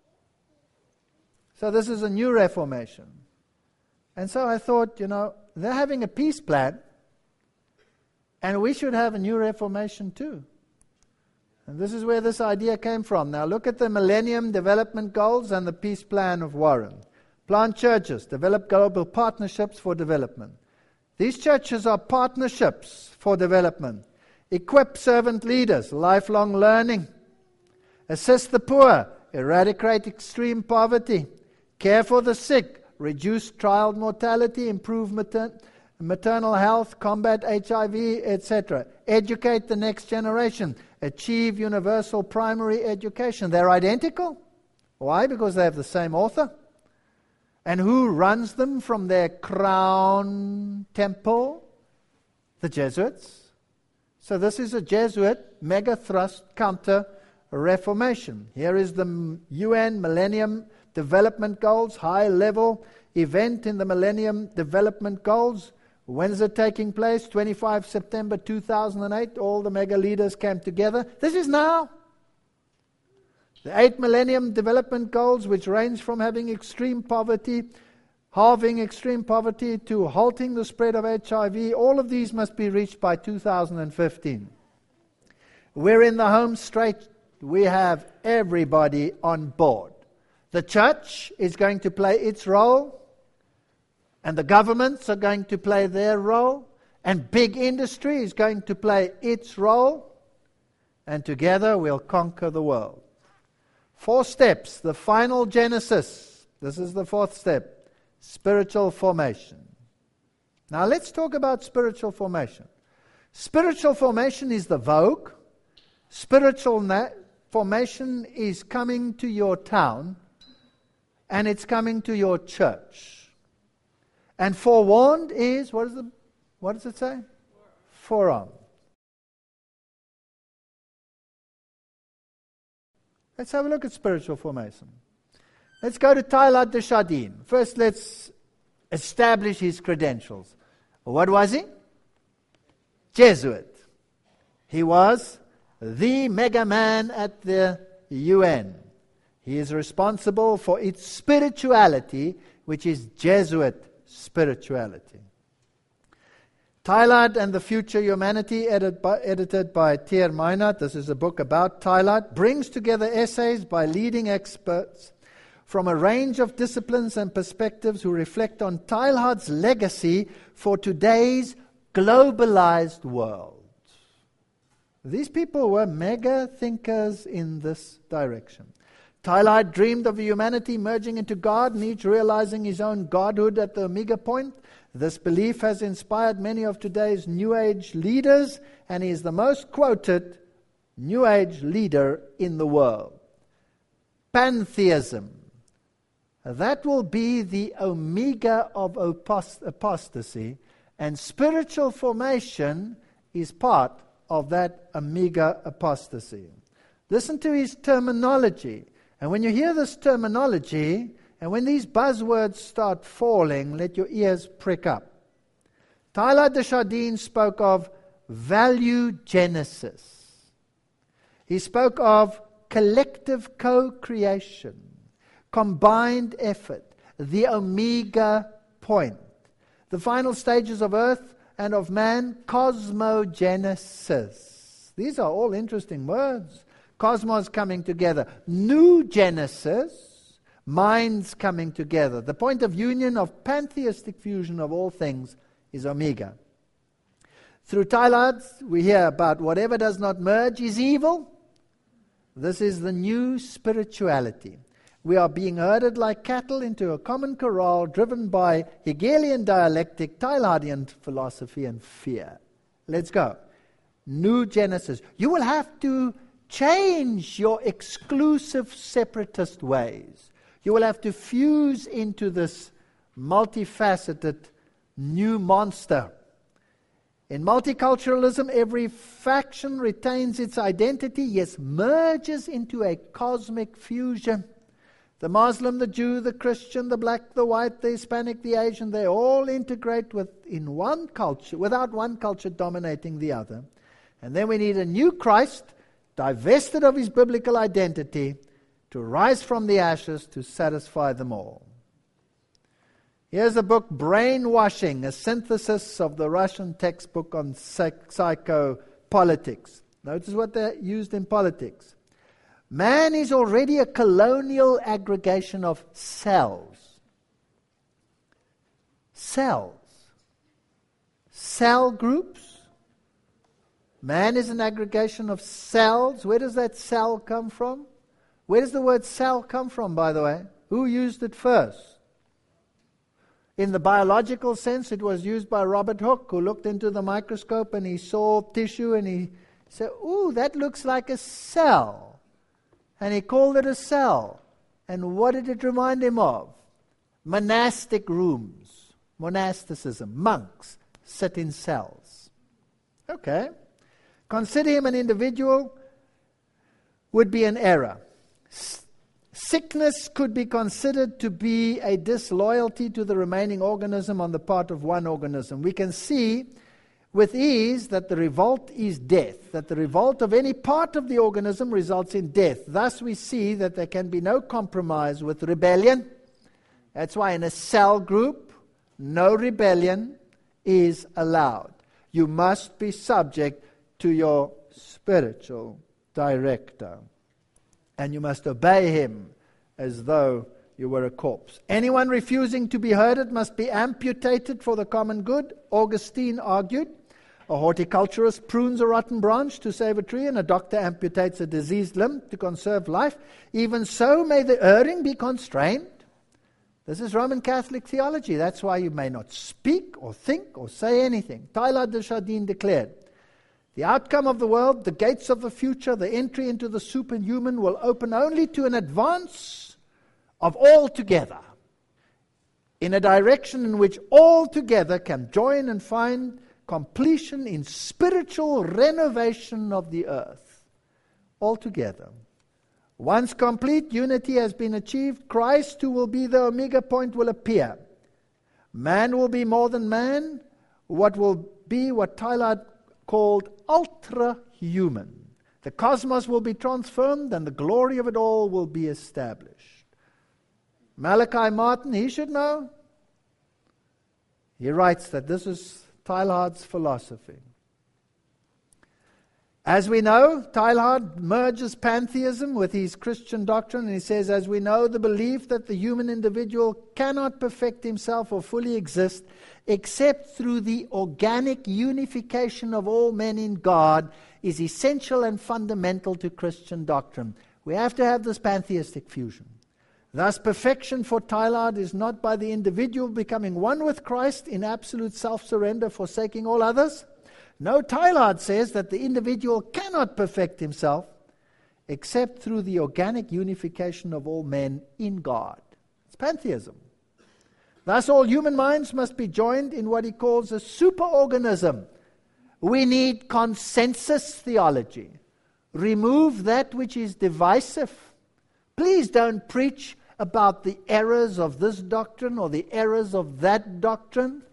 So this is a new reformation. And so I thought, you know, they're having a peace plan, and we should have a new reformation too. And this is where this idea came from. Now look at the Millennium Development Goals and the peace plan of Warren. Plant churches, develop global partnerships for development. These churches are partnerships for development. Equip servant leaders, lifelong learning. Assist the poor, eradicate extreme poverty. Care for the sick, reduce child mortality, improve mater- maternal health, combat H I V, et cetera. Educate the next generation. Achieve universal primary education. They're identical. Why? Because they have the same author. And who runs them from their crown temple? The Jesuits. So this is a Jesuit mega thrust counter reformation. Here is the U N Millennium Development Goals, high level event in the Millennium Development Goals. When is it taking place? twenty-fifth of September two thousand eight. All the mega leaders came together. This is now. The eight Millennium Development Goals, which range from having extreme poverty, halving extreme poverty, to halting the spread of H I V, all of these must be reached by two thousand fifteen. We're in the home straight. We have everybody on board. The church is going to play its role, and the governments are going to play their role, and big industry is going to play its role, and together we'll conquer the world. Four steps, the final Genesis. This is the fourth step, spiritual formation. Now let's talk about spiritual formation. Spiritual formation is the vogue. Spiritual na- formation is coming to your town, and it's coming to your church. And forewarned is, what is the, what does it say? Forearmed. Let's have a look at spiritual formation. Let's go to Teilhard de Chardin. First, let's establish his credentials. What was he? Jesuit. He was the mega man at the U N. He is responsible for its spirituality, which is Jesuit spirituality. Teilhard and the Future Humanity, edit by, edited by Thier Meinert, this is a book about Teilhard, brings together essays by leading experts from a range of disciplines and perspectives who reflect on Teilhard's legacy for today's globalized world. These people were mega thinkers in this direction. Teilhard dreamed of humanity merging into God and each realizing his own godhood at the omega point. This belief has inspired many of today's New Age leaders, and he is the most quoted New Age leader in the world. Pantheism. That will be the omega of apost- apostasy, and spiritual formation is part of that omega apostasy. Listen to his terminology. And when you hear this terminology, and when these buzzwords start falling, let your ears prick up. Teilhard de Chardin spoke of value genesis. He spoke of collective co-creation, combined effort, the omega point. The final stages of earth and of man, cosmogenesis. These are all interesting words. Cosmos coming together. New Genesis, minds coming together. The point of union of pantheistic fusion of all things is omega. Through Teilhard, we hear about whatever does not merge is evil. This is the new spirituality. We are being herded like cattle into a common corral, driven by Hegelian dialectic, Teilhardian philosophy, and fear. Let's go. New Genesis. You will have to change your exclusive separatist ways. You will have to fuse into this multifaceted new monster. In multiculturalism, every faction retains its identity, yes, merges into a cosmic fusion. The Muslim, the Jew, the Christian, the black, the white, the Hispanic, the Asian, they all integrate within one culture, without one culture dominating the other. And then we need a new Christ, divested of his biblical identity, to rise from the ashes to satisfy them all. Here's the book Brainwashing, a synthesis of the Russian textbook on psych- psychopolitics. Notice what they used in politics. Man is already a colonial aggregation of cells. Cells. Cell groups. Man is an aggregation of cells. Where does that cell come from? Where does the word cell come from, by the way? Who used it first? In the biological sense, it was used by Robert Hooke, who looked into the microscope and he saw tissue and he said, ooh, that looks like a cell. And he called it a cell. And what did it remind him of? Monastic rooms. Monasticism. Monks sit in cells. Okay. Consider him an individual would be an error. S- sickness could be considered to be a disloyalty to the remaining organism on the part of one organism. We can see with ease that the revolt is death, that the revolt of any part of the organism results in death. Thus we see that there can be no compromise with rebellion. That's why in a cell group, no rebellion is allowed. You must be subject to your spiritual director. And you must obey him as though you were a corpse. Anyone refusing to be herded must be amputated for the common good, Augustine argued. A horticulturist prunes a rotten branch to save a tree, and a doctor amputates a diseased limb to conserve life. Even so may the erring be constrained. This is Roman Catholic theology. That's why you may not speak or think or say anything. Teilhard de Chardin declared, the outcome of the world, the gates of the future, the entry into the superhuman will open only to an advance of all together, in a direction in which all together can join and find completion in spiritual renovation of the earth. All together. Once complete unity has been achieved, Christ, who will be the omega point, will appear. Man will be more than man, what will be what Teilhard called ultra-human. The cosmos will be transformed and the glory of it all will be established. Malachi Martin, he should know. He writes that this is Teilhard's philosophy. As we know, Teilhard merges pantheism with his Christian doctrine, and he says, as we know, the belief that the human individual cannot perfect himself or fully exist except through the organic unification of all men in God is essential and fundamental to Christian doctrine. We have to have this pantheistic fusion. Thus, perfection for Teilhard is not by the individual becoming one with Christ in absolute self-surrender, forsaking all others. No, Teilhard says that the individual cannot perfect himself except through the organic unification of all men in God. It's pantheism. Thus, all human minds must be joined in what he calls a superorganism. We need consensus theology. Remove that which is divisive. Please don't preach about the errors of this doctrine or the errors of that doctrine.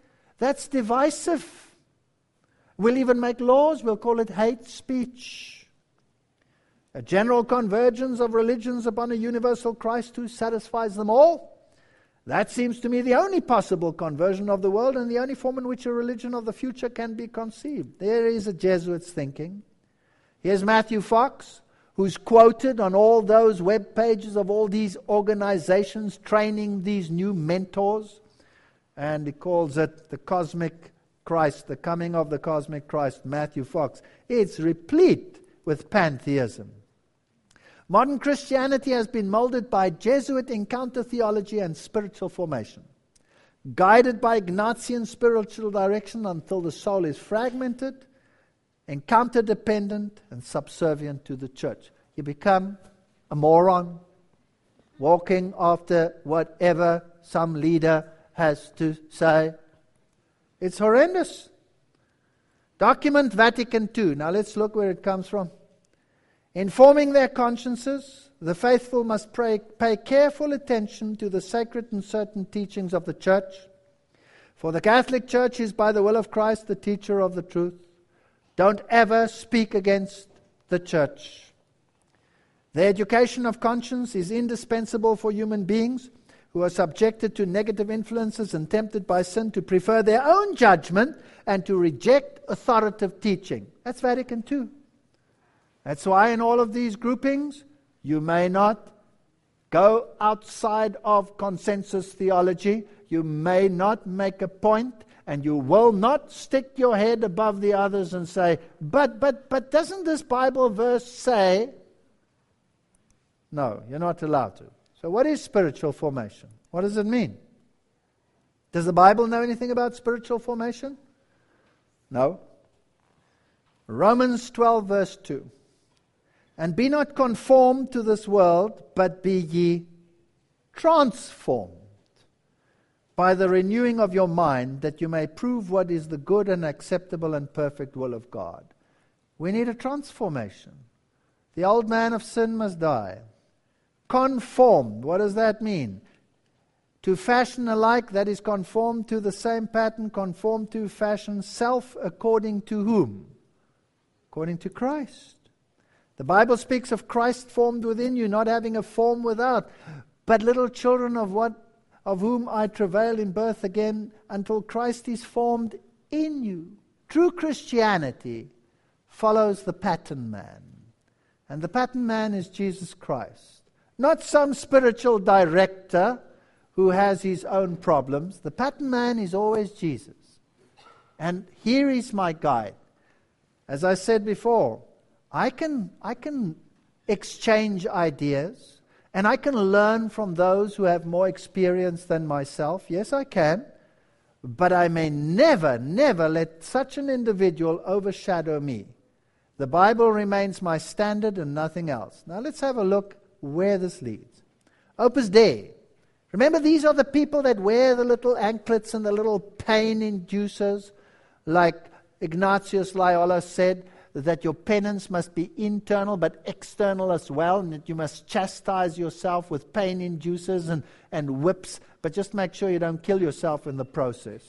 That's divisive. We'll even make laws. We'll call it hate speech. A general convergence of religions upon a universal Christ who satisfies them all. That seems to me the only possible conversion of the world and the only form in which a religion of the future can be conceived. There is a Jesuit's thinking. Here's Matthew Fox, who's quoted on all those web pages of all these organizations training these new mentors. And he calls it the cosmic Christ, the coming of the cosmic Christ, Matthew Fox. It's replete with pantheism. Modern Christianity has been molded by Jesuit encounter theology and spiritual formation, guided by Ignatian spiritual direction until the soul is fragmented, encounter dependent, and subservient to the church. You become a moron, walking after whatever some leader has to say. It's horrendous. Document Vatican Two. Now let's look where it comes from. In forming their consciences, the faithful must pray, pay careful attention to the sacred and certain teachings of the Church. For the Catholic Church is by the will of Christ the teacher of the truth. Don't ever speak against the Church. The education of conscience is indispensable for human beings who are subjected to negative influences and tempted by sin to prefer their own judgment and to reject authoritative teaching. That's Vatican Two. That's why in all of these groupings, you may not go outside of consensus theology. You may not make a point, and you will not stick your head above the others and say, but, but, but doesn't this Bible verse say? No, you're not allowed to. So what is spiritual formation? What does it mean? Does the Bible know anything about spiritual formation? No. Romans twelve verse two. And be not conformed to this world, but be ye transformed by the renewing of your mind, that you may prove what is the good and acceptable and perfect will of God. We need a transformation. The old man of sin must die. Conformed, what does that mean? To fashion alike, that is conformed to the same pattern, conformed to fashion, self according to whom? According to Christ. The Bible speaks of Christ formed within you, not having a form without. But little children, of what of whom I travail in birth again, until Christ is formed in you. True Christianity follows the pattern man. And the pattern man is Jesus Christ. Not some spiritual director who has his own problems. The pattern man is always Jesus. And here is my guide. As I said before, I can, I can exchange ideas, and I can learn from those who have more experience than myself. Yes, I can. But I may never, never let such an individual overshadow me. The Bible remains my standard and nothing else. Now let's have a look where this leads. Opus Dei. Remember, these are the people that wear the little anklets and the little pain inducers, like Ignatius Loyola said, that your penance must be internal but external as well, and that you must chastise yourself with pain inducers and, and whips, but just make sure you don't kill yourself in the process.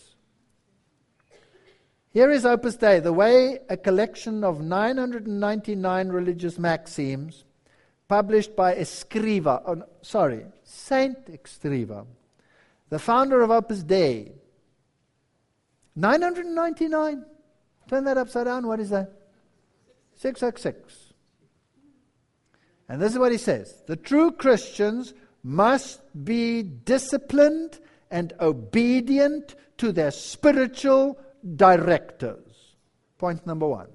Here is Opus Dei, the way a collection of nine hundred ninety-nine religious maxims published by Escriva, oh, sorry, Saint Escriva, the founder of Opus Dei. nine hundred ninety-nine. Turn that upside down, what is that? six six six. And this is what he says. The true Christians must be disciplined and obedient to their spiritual directors. Point number one.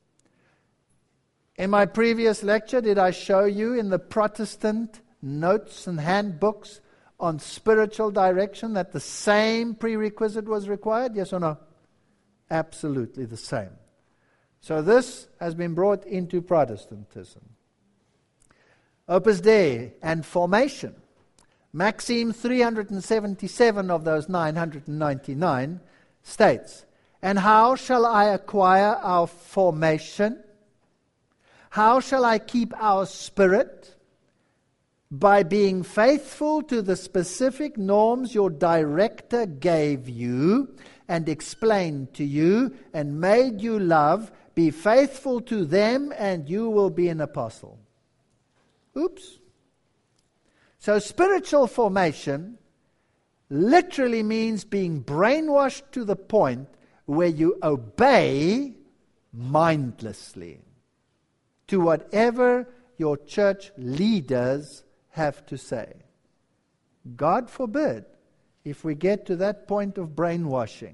In my previous lecture, did I show you in the Protestant notes and handbooks on spiritual direction that the same prerequisite was required? Yes or no? Absolutely the same. So this has been brought into Protestantism. Opus Dei and formation. Maxim three hundred seventy-seven of those nine hundred ninety-nine states, and how shall I acquire our formation? How shall I keep our spirit? by being faithful to the specific norms your director gave you and explained to you and made you love, be faithful to them and you will be an apostle. Oops. So spiritual formation literally means being brainwashed to the point where you obey mindlessly to whatever your church leaders have to say. God forbid if we get to that point of brainwashing.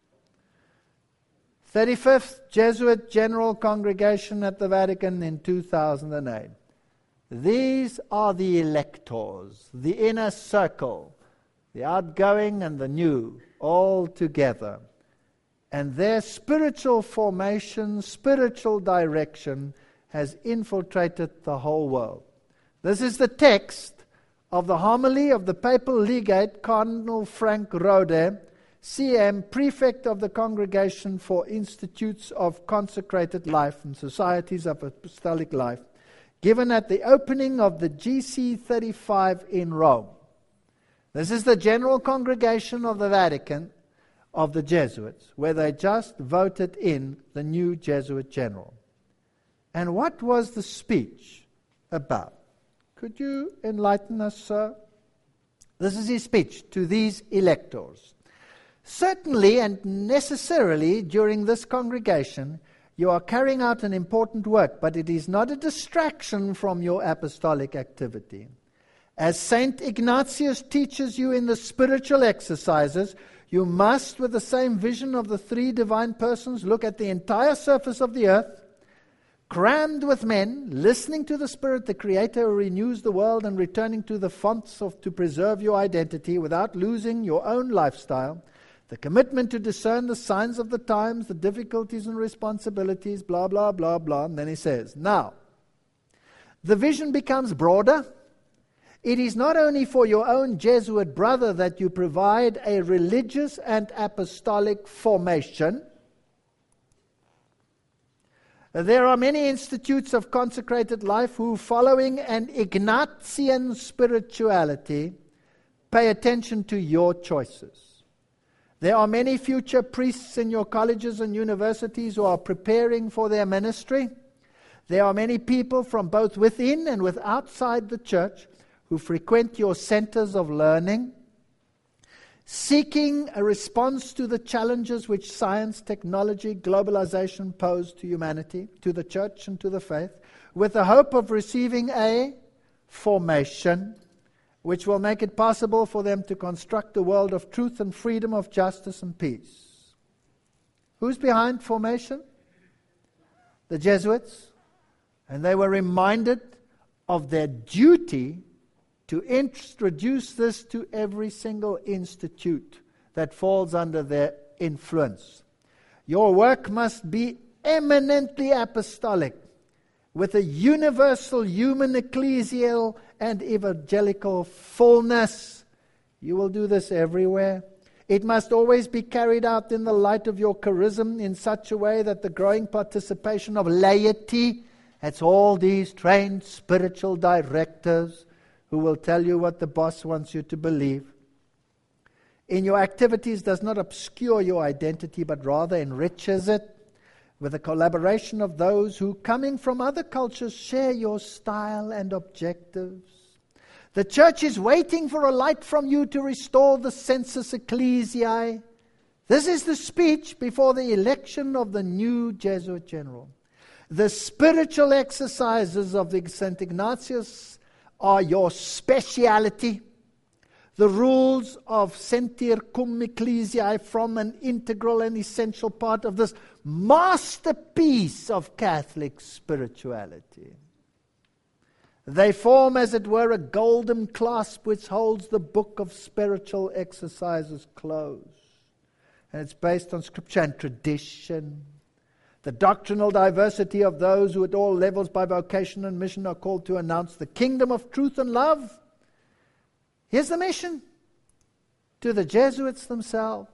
thirty-fifth Jesuit General Congregation at the Vatican in two thousand eight. These are the electors, the inner circle, the outgoing and the new, all together. And their spiritual formation, spiritual direction has infiltrated the whole world. This is the text of the homily of the papal legate, Cardinal Frank Rode, C M, Prefect of the Congregation for Institutes of Consecrated Life and Societies of Apostolic Life, given at the opening of the G C thirty-five in Rome. This is the General Congregation of the Vatican of the Jesuits, where they just voted in the new Jesuit General. And what was the speech about? Could you enlighten us, sir? This is his speech to these electors. Certainly and necessarily during this congregation, you are carrying out an important work, but it is not a distraction from your apostolic activity. As Saint Ignatius teaches you in the spiritual exercises, you must, with the same vision of the three divine persons, look at the entire surface of the earth, crammed with men, listening to the Spirit, the Creator who renews the world, and returning to the fonts of to preserve your identity without losing your own lifestyle, the commitment to discern the signs of the times, the difficulties and responsibilities, blah, blah, blah, blah. And then he says, now, the vision becomes broader. It is not only for your own Jesuit brother that you provide a religious and apostolic formation. There are many institutes of consecrated life who, following an Ignatian spirituality, pay attention to your choices. There are many future priests in your colleges and universities who are preparing for their ministry. There are many people from both within and with outside the church who frequent your centers of learning, seeking a response to the challenges which science, technology, globalization pose to humanity, to the church and to the faith, with the hope of receiving a formation which will make it possible for them to construct a world of truth and freedom, of justice and peace. Who's behind formation? The Jesuits. And they were reminded of their duty to introduce this to every single institute that falls under their influence. Your work must be eminently apostolic, with a universal human ecclesial and evangelical fullness. You will do this everywhere. It must always be carried out in the light of your charism in such a way that the growing participation of laity, that's all these trained spiritual directors who will tell you what the boss wants you to believe, in your activities does not obscure your identity, but rather enriches it with the collaboration of those who, coming from other cultures, share your style and objectives. The church is waiting for a light from you to restore the sensus ecclesiae. This is the speech before the election of the new Jesuit general. The spiritual exercises of the Saint Ignatius are your speciality. The rules of Sentir Cum Ecclesiae form an integral and essential part of this masterpiece of Catholic spirituality. They form, as it were, a golden clasp which holds the book of spiritual exercises close. And it's based on scripture and tradition. The doctrinal diversity of those who at all levels by vocation and mission are called to announce the kingdom of truth and love. Here's the mission to the Jesuits themselves.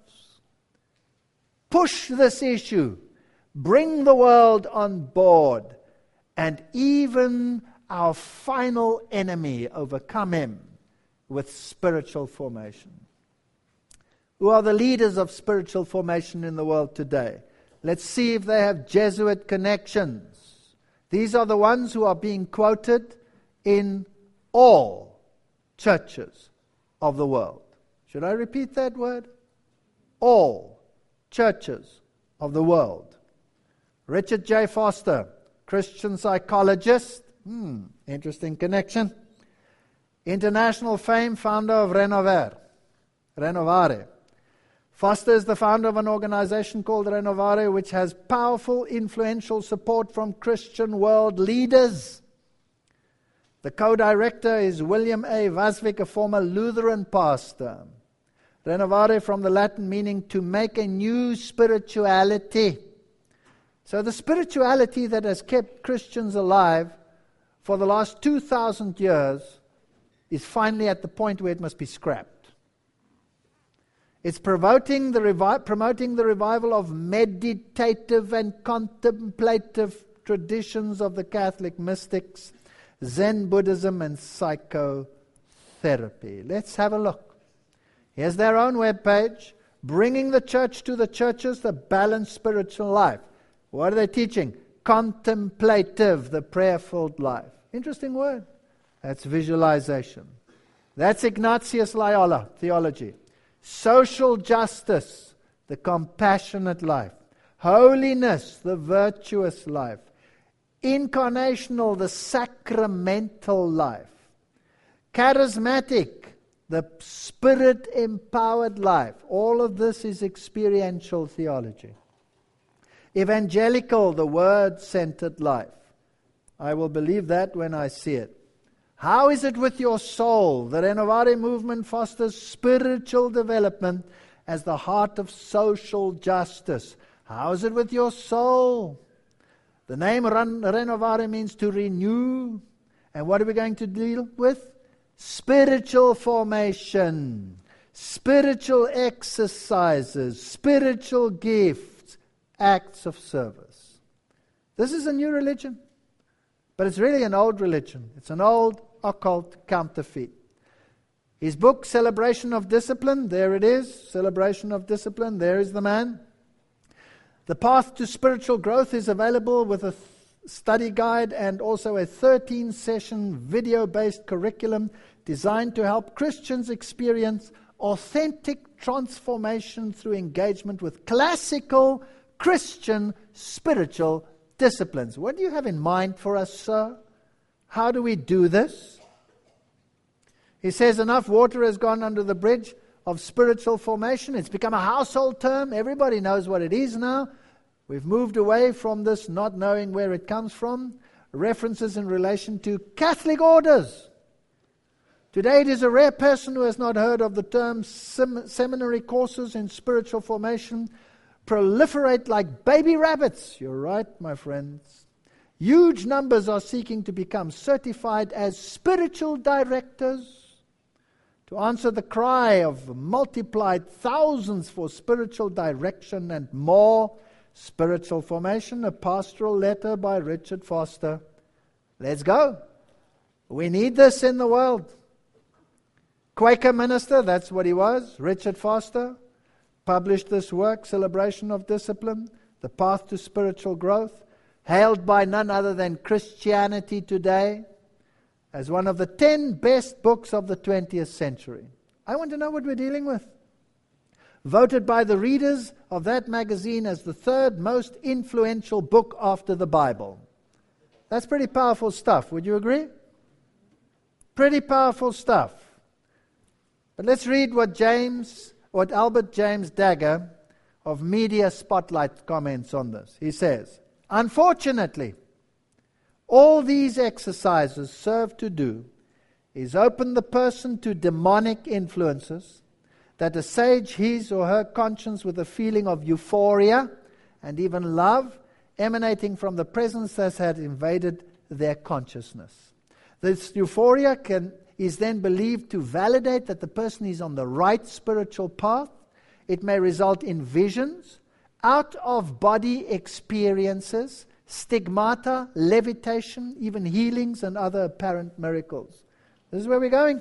Push this issue. Bring the world on board. And even our final enemy, overcome him with spiritual formation. Who are the leaders of spiritual formation in the world today? Let's see if they have Jesuit connections. These are the ones who are being quoted in all churches of the world. Should I repeat that word? All churches of the world. Richard J. Foster, Christian psychologist. Hmm, interesting connection. International fame, founder of Renover, Renovare. Foster is the founder of an organization called Renovare, which has powerful, influential support from Christian world leaders. The co-director is William A. Vasvik, a former Lutheran pastor. Renovare from the Latin meaning to make a new spirituality. So the spirituality that has kept Christians alive for the last two thousand years is finally at the point where it must be scrapped. It's promoting the, revi- promoting the revival of meditative and contemplative traditions of the Catholic mystics, Zen Buddhism, and psychotherapy. Let's have a look. Here's their own webpage, bringing the church to the churches, the balanced spiritual life. What are they teaching? Contemplative, the prayer-filled life. Interesting word. That's visualization. That's Ignatius Loyola theology. Social justice, the compassionate life. Holiness, the virtuous life. Incarnational, the sacramental life. Charismatic, the spirit-empowered life. All of this is experiential theology. Evangelical, the word-centered life. I will believe that when I see it. How is it with your soul? The Renovare movement fosters spiritual development as the heart of social justice. How is it with your soul? The name Ren- Renovare means to renew. And what are we going to deal with? Spiritual formation, spiritual exercises, spiritual gifts, acts of service. This is a new religion. But it's really an old religion. It's an old, occult counterfeit. His book, Celebration of Discipline, there it is. Celebration of Discipline, there is the man. The Path to Spiritual Growth is available with a th- study guide and also a thirteen-session video-based curriculum designed to help Christians experience authentic transformation through engagement with classical Christian spiritual disciplines. What do you have in mind for us, sir? How do we do this? He says enough water has gone under the bridge of spiritual formation. It's become a household term. Everybody knows what it is now. We've moved away from this not knowing where it comes from. References in relation to Catholic orders. Today it is a rare person who has not heard of the term sem- seminary courses in spiritual formation proliferate like baby rabbits. You're right, my friends. Huge numbers are seeking to become certified as spiritual directors. To answer the cry of multiplied thousands for spiritual direction and more spiritual formation, a pastoral letter by Richard Foster. Let's go. We need this in the world. Quaker minister, that's what he was, Richard Foster. Published this work, Celebration of Discipline, The Path to Spiritual Growth, hailed by none other than Christianity Today as one of the ten best books of the twentieth century. I want to know what we're dealing with. Voted by the readers of that magazine as the third most influential book after the Bible. That's pretty powerful stuff, would you agree? Pretty powerful stuff. But let's read what James... what Albert James Dagger of Media Spotlight comments on this. He says, unfortunately, all these exercises serve to do is open the person to demonic influences that assuage his or her conscience with a feeling of euphoria and even love emanating from the presence that had invaded their consciousness. This euphoria can is then believed to validate that the person is on the right spiritual path. It may result in visions, out-of-body experiences, stigmata, levitation, even healings and other apparent miracles. This is where we're going.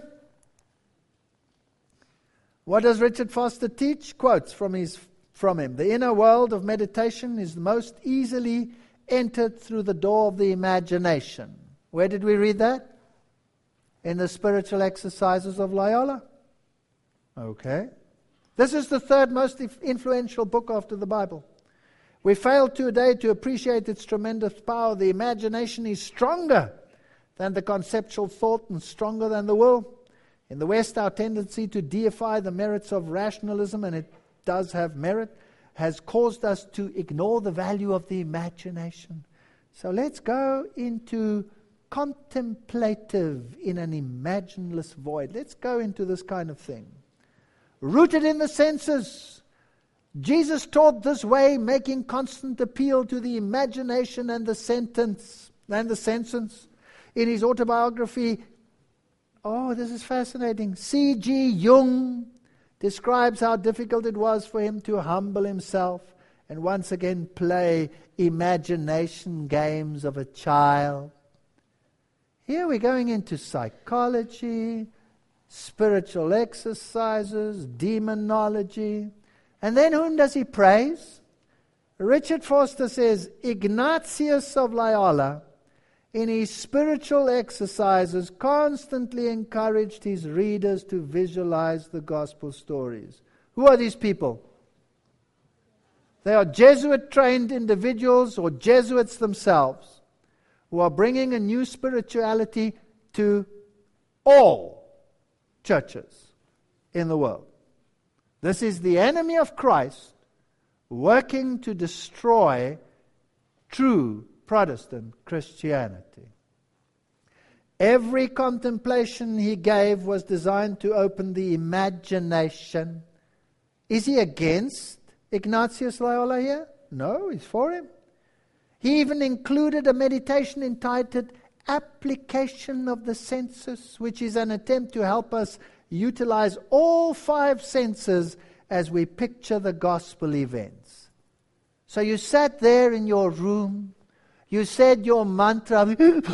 What does Richard Foster teach? Quotes from his from him. The inner world of meditation is most easily entered through the door of the imagination. Where did we read that? In the Spiritual Exercises of Loyola. Okay. This is the third most influential book after the Bible. We fail today to appreciate its tremendous power. The imagination is stronger than the conceptual thought and stronger than the will. In the West, our tendency to deify the merits of rationalism, and it does have merit, has caused us to ignore the value of the imagination. So let's go into contemplative in an imagineless void. Let's go into this kind of thing. Rooted in the senses. Jesus taught this way, making constant appeal to the imagination and the sentence and the senses. In his autobiography, oh, this is fascinating. C G Jung describes how difficult it was for him to humble himself and once again play imagination games of a child. Here we're going into psychology, spiritual exercises, demonology. And then whom does he praise? Richard Foster says, Ignatius of Loyola, in his spiritual exercises, constantly encouraged his readers to visualize the gospel stories. Who are these people? They are Jesuit-trained individuals or Jesuits themselves who are bringing a new spirituality to all churches in the world. This is the enemy of Christ working to destroy true Protestant Christianity. Every contemplation he gave was designed to open the imagination. Is he against Ignatius Loyola here? No, he's for him. He even included a meditation entitled Application of the Senses, which is an attempt to help us utilize all five senses as we picture the gospel events. So you sat there in your room, you said your mantra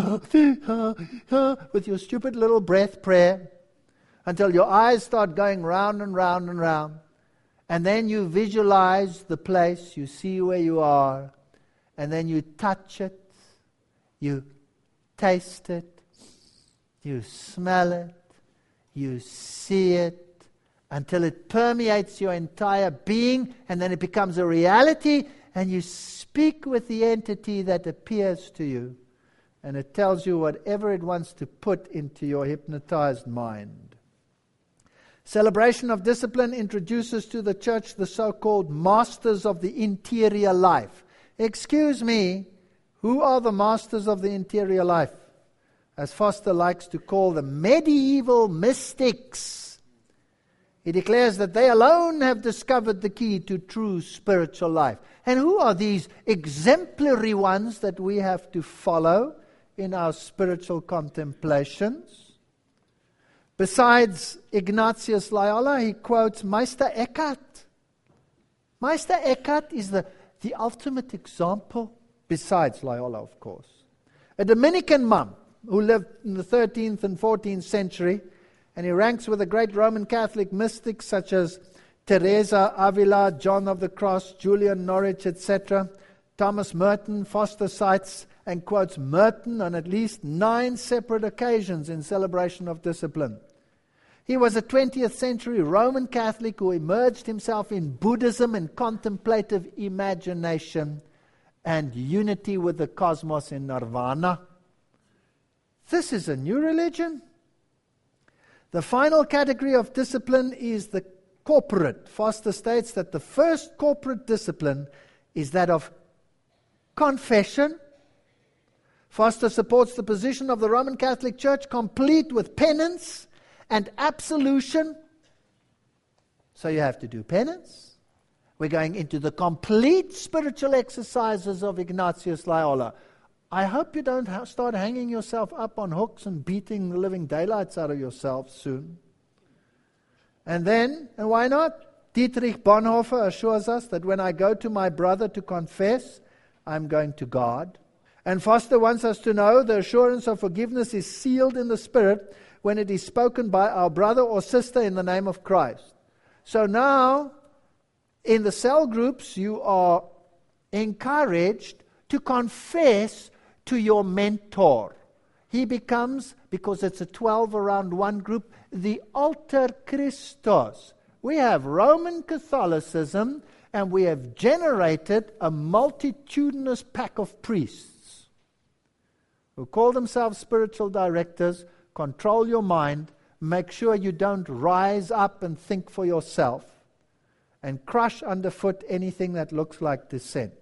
with your stupid little breath prayer until your eyes start going round and round and round. And then you visualize the place, you see where you are, and then you touch it, you taste it, you smell it, you see it, until it permeates your entire being, and then it becomes a reality, and you speak with the entity that appears to you, and it tells you whatever it wants to put into your hypnotized mind. Celebration of Discipline introduces to the church the so-called masters of the interior life. Excuse me, who are the masters of the interior life? As Foster likes to call them, medieval mystics. He declares that they alone have discovered the key to true spiritual life. And who are these exemplary ones that we have to follow in our spiritual contemplations? Besides Ignatius Loyola, he quotes Meister Eckhart. Meister Eckhart is the, the ultimate example, besides Loyola, of course. A Dominican monk who lived in the thirteenth and fourteenth century, and he ranks with the great Roman Catholic mystics such as Teresa Avila, John of the Cross, Julian Norwich, et cetera. Thomas Merton. Foster cites and quotes Merton on at least nine separate occasions in celebration of discipline. He was a twentieth century Roman Catholic who immersed himself in Buddhism and contemplative imagination and unity with the cosmos in nirvana. This is a new religion. The final category of discipline is the corporate. Foster states that the first corporate discipline is that of confession. Foster supports the position of the Roman Catholic Church, complete with penance and absolution. So you have to do penance. We're going into the complete spiritual exercises of Ignatius Loyola. I hope you don't ha- start hanging yourself up on hooks and beating the living daylights out of yourself soon. And then, and why not? Dietrich Bonhoeffer assures us that when I go to my brother to confess, I'm going to God. And Foster wants us to know the assurance of forgiveness is sealed in the Spirit when it is spoken by our brother or sister in the name of Christ. So now, in the cell groups, you are encouraged to confess to your mentor. He becomes, because it's a twelve around one group, the alter Christos. We have Roman Catholicism, and we have generated a multitudinous pack of priests who call themselves spiritual directors, control your mind, make sure you don't rise up and think for yourself, and crush underfoot anything that looks like dissent.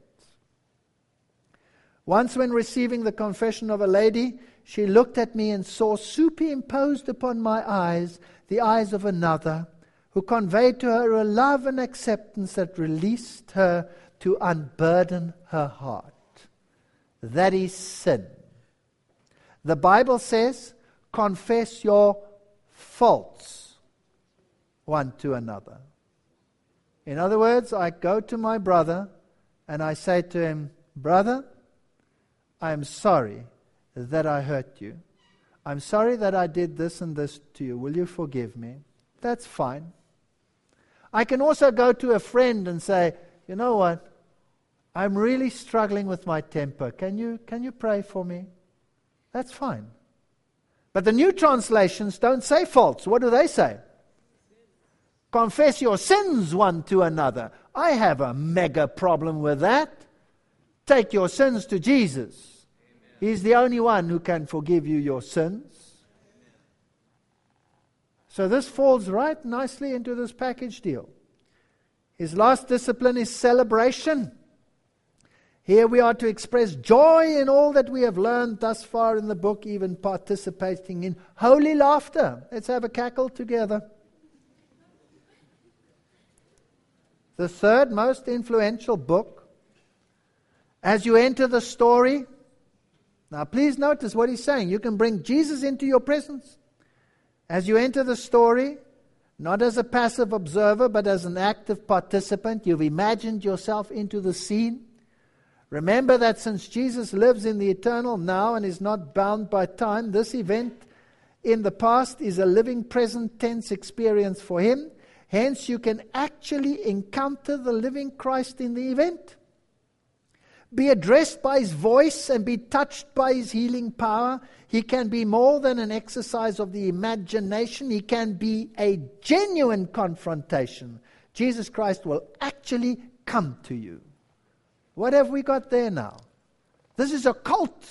Once when receiving the confession of a lady, she looked at me and saw superimposed upon my eyes the eyes of another, who conveyed to her a love and acceptance that released her to unburden her heart. That is sin. The Bible says, confess your faults one to another. In other words, I go to my brother and I say to him, brother, I am sorry that I hurt you. I'm sorry that I did this and this to you. Will you forgive me? That's fine. I can also go to a friend and say, you know what? I'm really struggling with my temper. Can you, can you pray for me? That's fine. But the new translations don't say faults. What do they say? Confess your sins one to another. I have a mega problem with that. Take your sins to Jesus. Amen. He's the only one who can forgive you your sins. So this falls right nicely into this package deal. His last discipline is celebration. Here we are to express joy in all that we have learned thus far in the book, even participating in holy laughter. Let's have a cackle together. The third most influential book. As you enter the story, now please notice what he's saying. You can bring Jesus into your presence. As you enter the story, not as a passive observer, but as an active participant, you've imagined yourself into the scene. Remember that since Jesus lives in the eternal now and is not bound by time, this event in the past is a living present tense experience for him. Hence, you can actually encounter the living Christ in the event. Be addressed by his voice and be touched by his healing power. He can be more than an exercise of the imagination. He can be a genuine confrontation. Jesus Christ will actually come to you. What have we got there now? This is a cult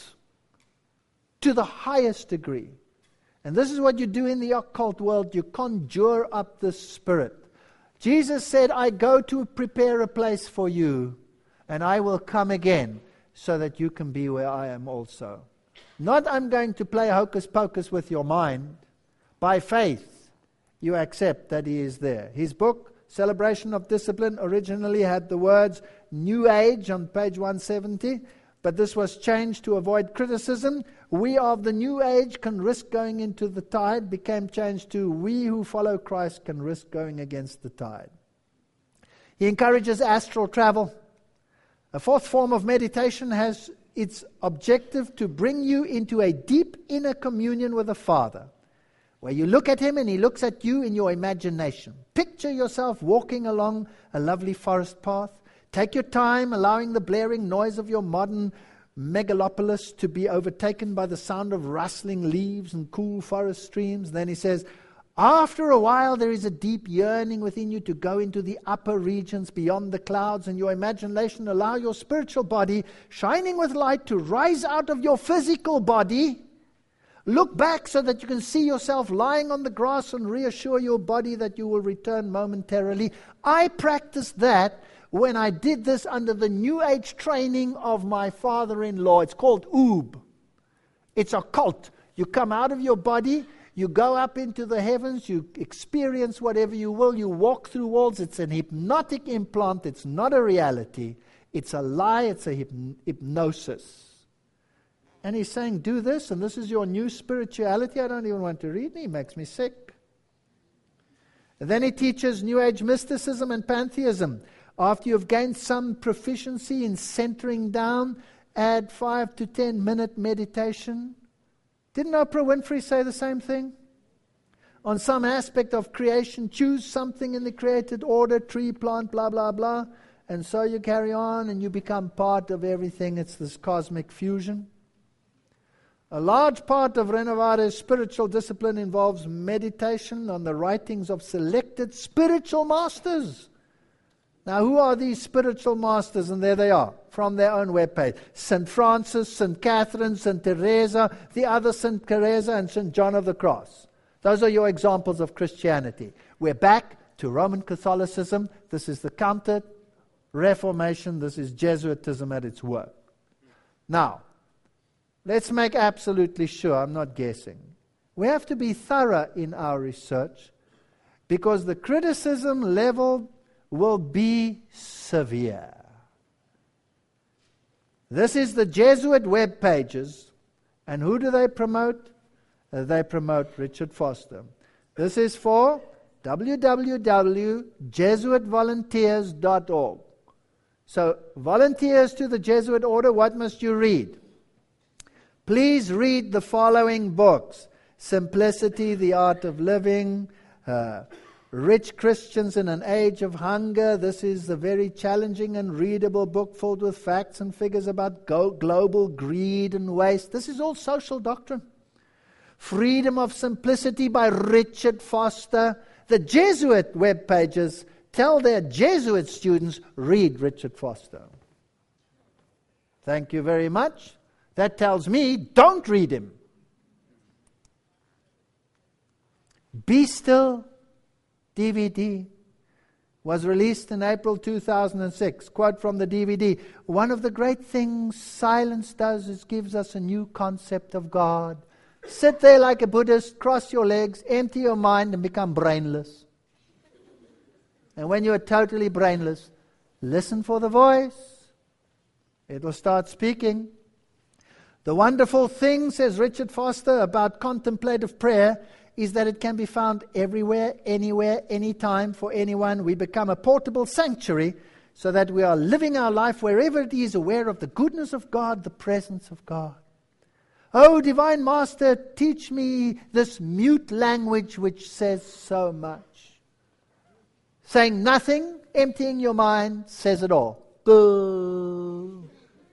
to the highest degree. And this is what you do in the occult world. You conjure up the spirit. Jesus said, I go to prepare a place for you, and I will come again so that you can be where I am also. Not I'm going to play hocus pocus with your mind. By faith, you accept that he is there. His book, Celebration of Discipline, originally had the words New Age on page one seventy, but this was changed to avoid criticism. We of the New Age can risk going into the tide, became changed to we who follow Christ can risk going against the tide. He encourages astral travel. A fourth form of meditation has its objective to bring you into a deep inner communion with the Father, where you look at him and he looks at you in your imagination. Picture yourself walking along a lovely forest path. Take your time, allowing the blaring noise of your modern megalopolis to be overtaken by the sound of rustling leaves and cool forest streams. Then he says, after a while there is a deep yearning within you to go into the upper regions beyond the clouds, and your imagination allow your spiritual body, shining with light, to rise out of your physical body. Look back so that you can see yourself lying on the grass and reassure your body that you will return momentarily. I practiced that when I did this under the New Age training of my father-in-law. It's called Oob. It's a cult. You come out of your body, you go up into the heavens, you experience whatever you will, you walk through walls. It's an hypnotic implant. It's not a reality. It's a lie. It's a hyp- hypnosis. And he's saying, do this, and this is your new spirituality. I don't even want to read it. It makes me sick. And then he teaches New Age mysticism and pantheism. After you've gained some proficiency in centering down add five to ten minute meditation. Didn't Oprah Winfrey say the same thing? On some aspect of creation, choose something in the created order, tree, plant, blah, blah, blah. And so you carry on and you become part of everything. It's this cosmic fusion. A large part of Renovare's spiritual discipline involves meditation on the writings of selected spiritual masters. Now, who are these spiritual masters? And there they are, from their own webpage. Saint Francis, Saint Catherine, Saint Teresa, the other Saint Teresa, and Saint John of the Cross. Those are your examples of Christianity. We're back to Roman Catholicism. This is the counter-Reformation. This is Jesuitism at its work. Now, let's make absolutely sure, I'm not guessing. We have to be thorough in our research because the criticism level will be severe. This is the Jesuit web pages, and who do they promote? Uh, they promote Richard Foster. This is for w w w dot jesuit volunteers dot org. So, volunteers to the Jesuit order, what must you read? Please read the following books: Simplicity, the Art of Living, uh, Rich Christians in an Age of Hunger. This is a very challenging and readable book filled with facts and figures about go- global greed and waste. This is all social doctrine. Freedom of Simplicity by Richard Foster. The Jesuit web pages tell their Jesuit students, read Richard Foster. Thank you very much. That tells me, don't read him. Be Still D V D was released in April two thousand six. Quote from the D V D, one of the great things silence does is gives us a new concept of God. Sit there like a Buddhist, cross your legs, empty your mind and become brainless. And when you are totally brainless, listen for the voice. It will start speaking. The wonderful thing, says Richard Foster, about contemplative prayer is that it can be found everywhere, anywhere, anytime, for anyone. We become a portable sanctuary so that we are living our life wherever it is, aware of the goodness of God, the presence of God. Oh, Divine Master, teach me this mute language which says so much. Saying nothing, emptying your mind, says it all. Boo.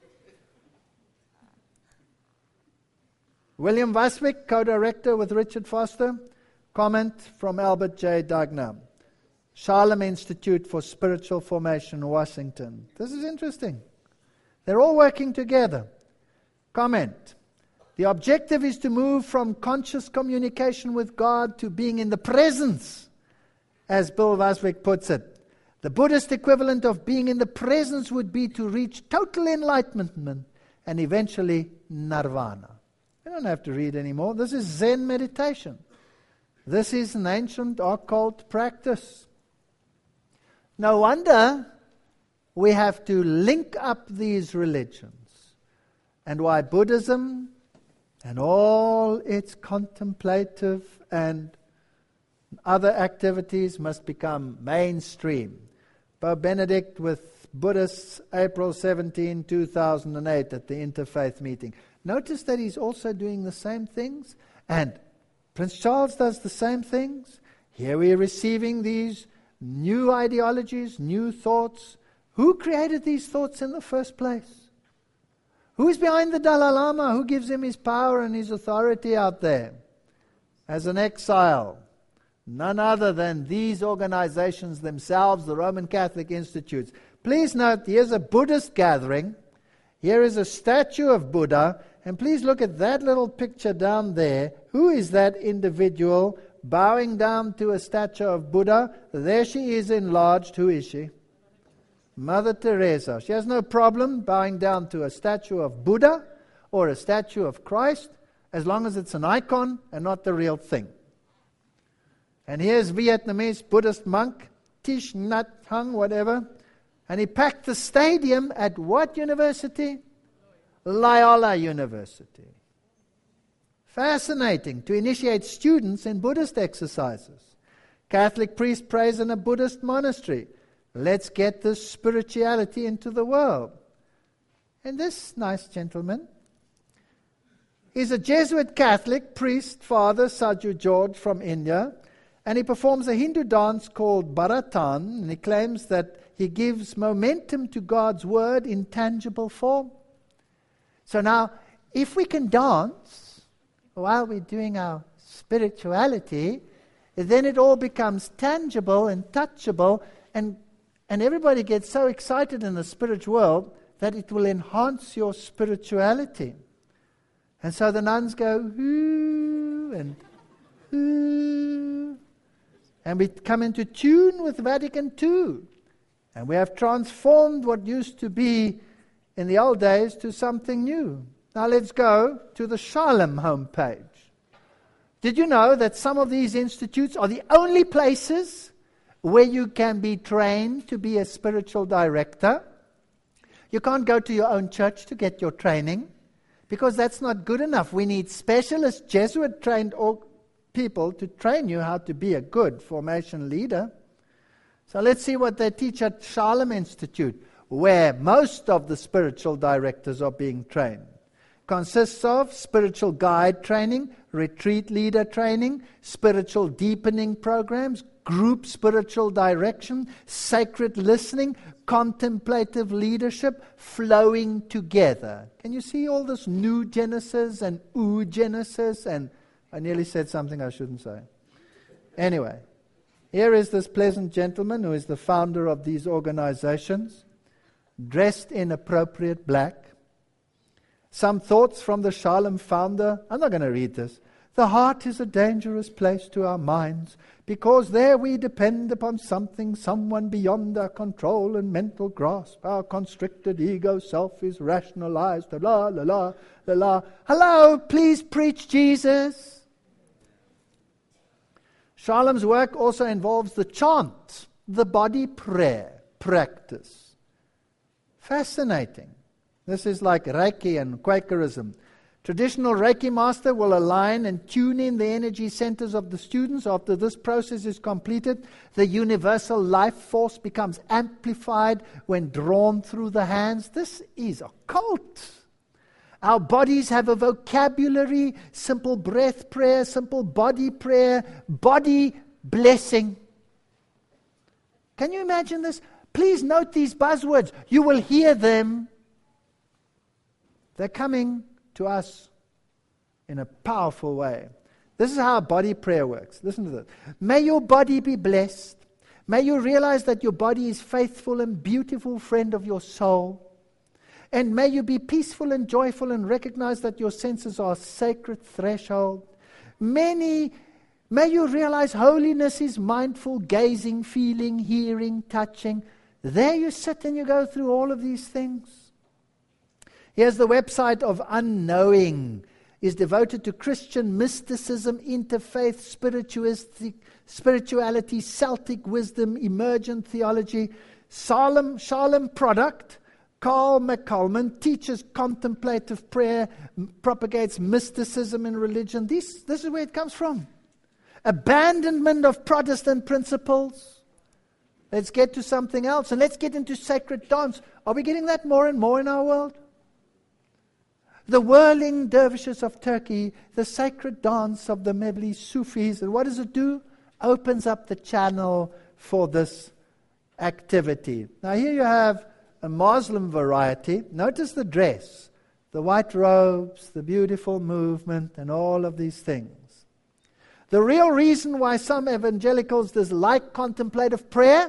William Vaswick, co-director with Richard Foster. Comment from Albert J. Dagna. Shalom Institute for Spiritual Formation, Washington. This is interesting. They're all working together. Comment. The objective is to move from conscious communication with God to being in the presence, as Bill Vaswick puts it. The Buddhist equivalent of being in the presence would be to reach total enlightenment and eventually nirvana. You don't have to read anymore. This is Zen meditation. This is an ancient occult practice. No wonder we have to link up these religions, and why Buddhism and all its contemplative and other activities must become mainstream. Pope Benedict with Buddhists, April seventeenth, two thousand eight at the Interfaith meeting. Notice that he's also doing the same things, and Prince Charles does the same things. Here we are receiving these new ideologies, new thoughts. Who created these thoughts in the first place? Who is behind the Dalai Lama? Who gives him his power and his authority out there? As an exile, none other than these organizations themselves, the Roman Catholic Institutes. Please note, here's a Buddhist gathering. Here is a statue of Buddha. And please look at that little picture down there. Who is that individual bowing down to a statue of Buddha? There she is enlarged. Who is she? Mother Teresa. She has no problem bowing down to a statue of Buddha or a statue of Christ, as long as it's an icon and not the real thing. And here's Vietnamese Buddhist monk, Thich Nhat Hanh, whatever. And he packed the stadium at what university? Loyola University. Fascinating to initiate students in Buddhist exercises. Catholic priest prays in a Buddhist monastery. Let's get this spirituality into the world. And this nice gentleman is a Jesuit Catholic priest, Father Saju George from India, and he performs a Hindu dance called Bharatan, and he claims that he gives momentum to God's word in tangible form. So now, if we can dance while we're doing our spirituality, then it all becomes tangible and touchable, and, and everybody gets so excited in the spiritual world that it will enhance your spirituality. And so the nuns go, ooh, and ooh, and we come into tune with Vatican Two. And we have transformed what used to be in the old days to something new. Now let's go to the Shalom homepage. Did you know that some of these institutes are the only places where you can be trained to be a spiritual director? You can't go to your own church to get your training, because that's not good enough. We need specialist Jesuit-trained people to train you how to be a good formation leader. So let's see what they teach at Shalom Institute, where most of the spiritual directors are being trained. Consists of spiritual guide training, retreat leader training, spiritual deepening programs, group spiritual direction, sacred listening, contemplative leadership, flowing together. Can you see all this new Genesis and ooh Genesis? And I nearly said something I shouldn't say. Anyway, here is this pleasant gentleman who is the founder of these organizations, dressed in appropriate black. Some thoughts from the Shalom founder. I'm not going to read this. The heart is a dangerous place to our minds, because there we depend upon something, someone beyond our control and mental grasp. Our constricted ego self is rationalized. La, la, la, la, la. Hello, please preach Jesus. Shalom's work also involves the chant, the body prayer practice. Fascinating. This is like Reiki and Quakerism. Traditional Reiki master will align and tune in the energy centers of the students. After this process is completed, the universal life force becomes amplified when drawn through the hands. This is occult. Our bodies have a vocabulary, simple breath prayer, simple body prayer, body blessing. Can you imagine this? Please note these buzzwords. You will hear them. They're coming to us in a powerful way. This is how body prayer works. Listen to this. May your body be blessed. May you realize that your body is faithful and beautiful friend of your soul. And may you be peaceful and joyful and recognize that your senses are a sacred threshold. Many, may you realize holiness is mindful gazing, feeling, hearing, touching. There you sit and you go through all of these things. Here's the website of Unknowing. Is devoted to Christian mysticism, interfaith spiritualistic, spirituality, Celtic wisdom, emergent theology. Shalom, Shalom product. Carl McColman teaches contemplative prayer, m- propagates mysticism in religion. This, this is where it comes from. Abandonment of Protestant principles. Let's get to something else, and let's get into sacred dance. Are we getting that more and more in our world? The whirling dervishes of Turkey, the sacred dance of the Mevli Sufis. And what does it do? Opens up the channel for this activity. Now here you have a Muslim variety. Notice the dress, the white robes, the beautiful movement, and all of these things. The real reason why some evangelicals dislike contemplative prayer,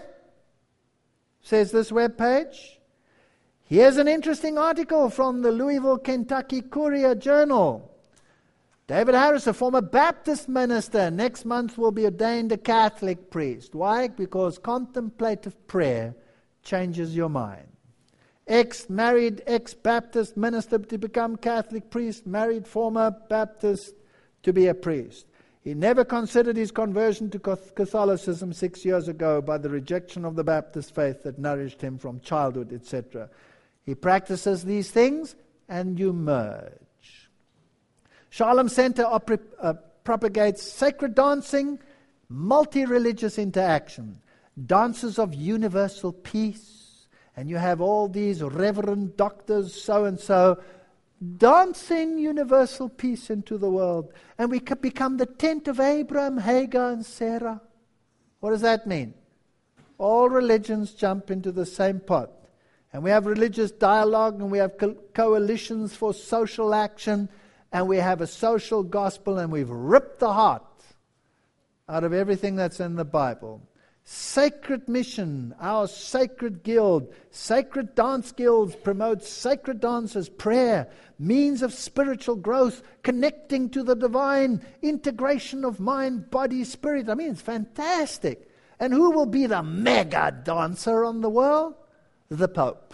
says this webpage. Here's an interesting article from the Louisville, Kentucky Courier Journal. David Harris, a former Baptist minister, next month will be ordained a Catholic priest. Why? Because contemplative prayer changes your mind. Ex-married, ex-Baptist minister to become Catholic priest, married former Baptist to be a priest. He never considered his conversion to Catholicism six years ago by the rejection of the Baptist faith that nourished him from childhood, et cetera. He practices these things, and you merge. Shalom Center opera, uh, propagates sacred dancing, multi-religious interaction, dances of universal peace, and you have all these reverend doctors, so-and-so, dancing universal peace into the world. And we could become the tent of Abraham, Hagar, and Sarah. What does that mean? All religions jump into the same pot. And we have religious dialogue, and we have co- coalitions for social action, and we have a social gospel, and we've ripped the heart out of everything that's in the Bible. Sacred mission, our sacred guild, sacred dance guilds promote sacred dances, prayer, means of spiritual growth, connecting to the divine, integration of mind, body, spirit. I mean, it's fantastic. And who will be the mega dancer on the world? The Pope.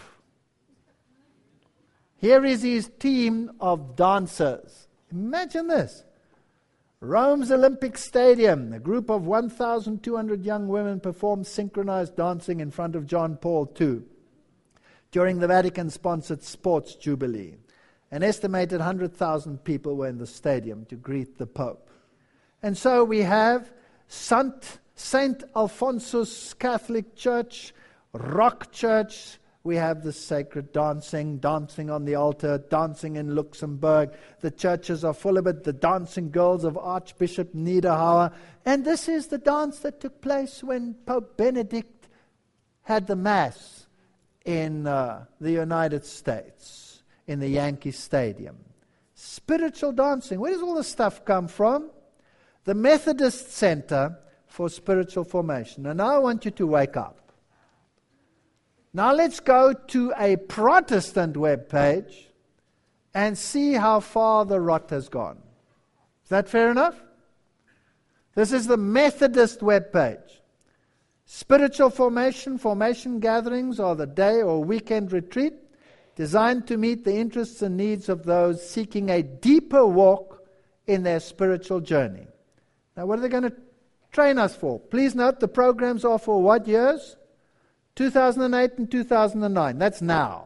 Here is his team of dancers. Imagine this. Rome's Olympic Stadium, a group of one thousand two hundred young women performed synchronized dancing in front of John Paul the Second during the Vatican-sponsored Sports Jubilee. An estimated one hundred thousand people were in the stadium to greet the Pope. And so we have Saint Saint Alphonsus Catholic Church, Rock Church. We have the sacred dancing, dancing on the altar, dancing in Luxembourg. The churches are full of it. The dancing girls of Archbishop Niederhauer. And this is the dance that took place when Pope Benedict had the Mass in uh, the United States, in the Yankee Stadium. Spiritual dancing. Where does all this stuff come from? The Methodist Center for Spiritual Formation. And now I want you to wake up. Now let's go to a Protestant webpage and see how far the rot has gone. Is that fair enough? This is the Methodist webpage. Spiritual formation, formation gatherings are the day or weekend retreat designed to meet the interests and needs of those seeking a deeper walk in their spiritual journey. Now what are they going to train us for? Please note the programs are for what years? two thousand eight and two thousand nine. That's now.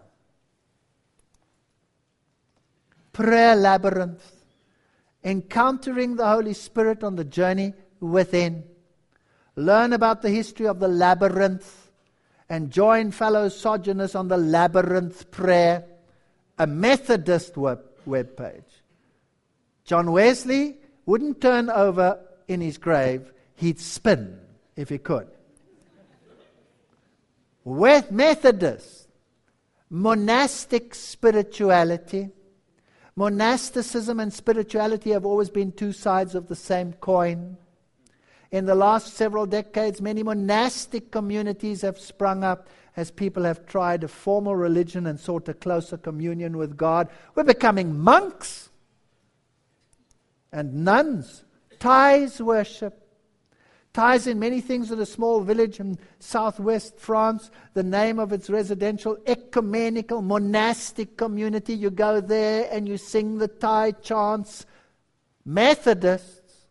Prayer labyrinth. Encountering the Holy Spirit on the journey within. Learn about the history of the labyrinth and join fellow sojourners on the labyrinth prayer. A Methodist web, web page. John Wesley wouldn't turn over in his grave. He'd spin if he could. With Methodist, monastic spirituality. Monasticism and spirituality have always been two sides of the same coin. In the last several decades, many monastic communities have sprung up as people have tried a formal religion and sought a closer communion with God. We're becoming monks and nuns. Thais worship. Ties in many things at a small village in southwest France. The name of its residential ecumenical monastic community. You go there and you sing the Thai chants. Methodists.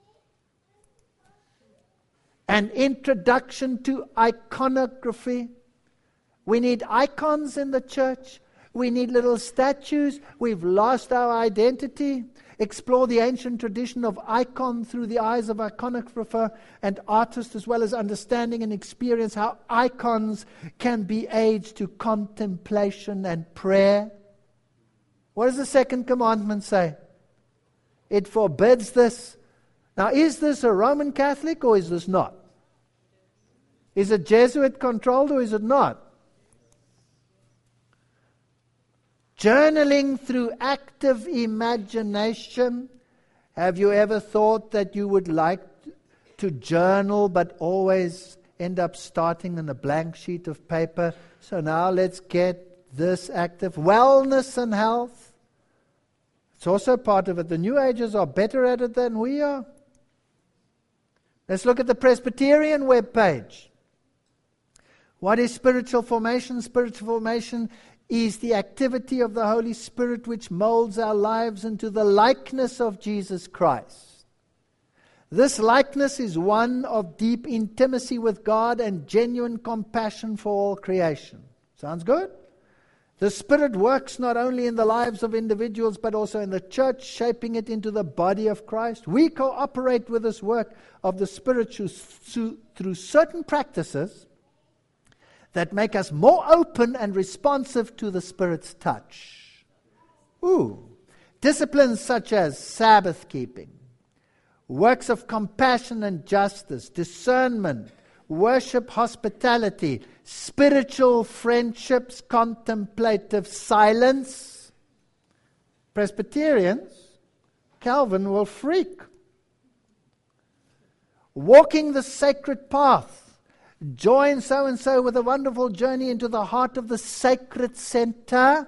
An introduction to iconography. We need icons in the church. We need little statues. We've lost our identity. Explore the ancient tradition of icon through the eyes of iconographer and artist, as well as understanding and experience how icons can be aids to contemplation and prayer. What does the second commandment say? It forbids this. Now, is this a Roman Catholic or is this not? Is it Jesuit controlled or is it not? Journaling through active imagination. Have you ever thought that you would like to journal but always end up starting on a blank sheet of paper? So now let's get this active. Wellness and health. It's also part of it. The New Agers are better at it than we are. Let's look at the Presbyterian webpage. What is spiritual formation? Spiritual formation is the activity of the Holy Spirit which molds our lives into the likeness of Jesus Christ. This likeness is one of deep intimacy with God and genuine compassion for all creation. Sounds good? The Spirit works not only in the lives of individuals but also in the church, shaping it into the body of Christ. We cooperate with this work of the Spirit through certain practices that make us more open and responsive to the Spirit's touch. Ooh. Disciplines such as Sabbath keeping, works of compassion and justice, discernment, worship, hospitality, spiritual friendships, contemplative silence. Presbyterians, Calvin will freak. Walking the sacred path. Join so-and-so with a wonderful journey into the heart of the sacred center.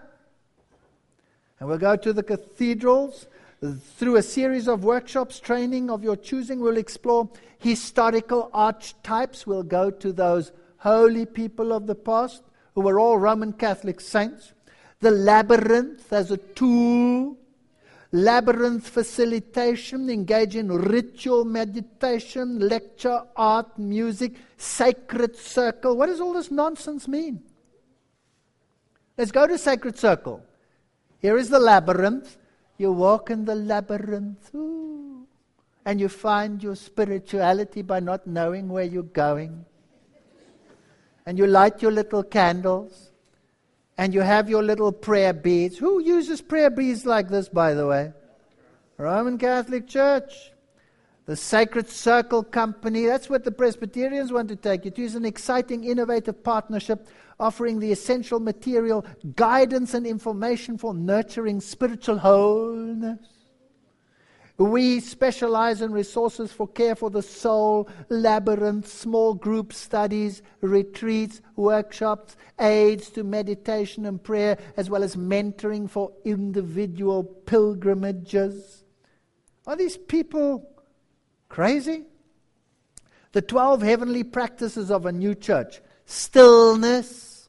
And we'll go to the cathedrals. Through a series of workshops, training of your choosing, we'll explore historical archetypes. We'll go to those holy people of the past who were all Roman Catholic saints. The labyrinth as a tool. Labyrinth facilitation, engage in ritual meditation, lecture, art, music, sacred circle. What does all this nonsense mean? Let's go to sacred circle. Here is the labyrinth. You walk in the labyrinth, ooh, and you find your spirituality by not knowing where you're going. And you light your little candles, and you have your little prayer beads. Who uses prayer beads like this, by the way? Roman Catholic Church. The Sacred Circle Company. That's what the Presbyterians want to take you to. It's an exciting, innovative partnership offering the essential material, guidance and information for nurturing spiritual wholeness. We specialize in resources for care for the soul, labyrinth, small group studies, retreats, workshops, aids to meditation and prayer, as well as mentoring for individual pilgrimages. Are these people crazy? The twelve heavenly practices of a new church. Stillness,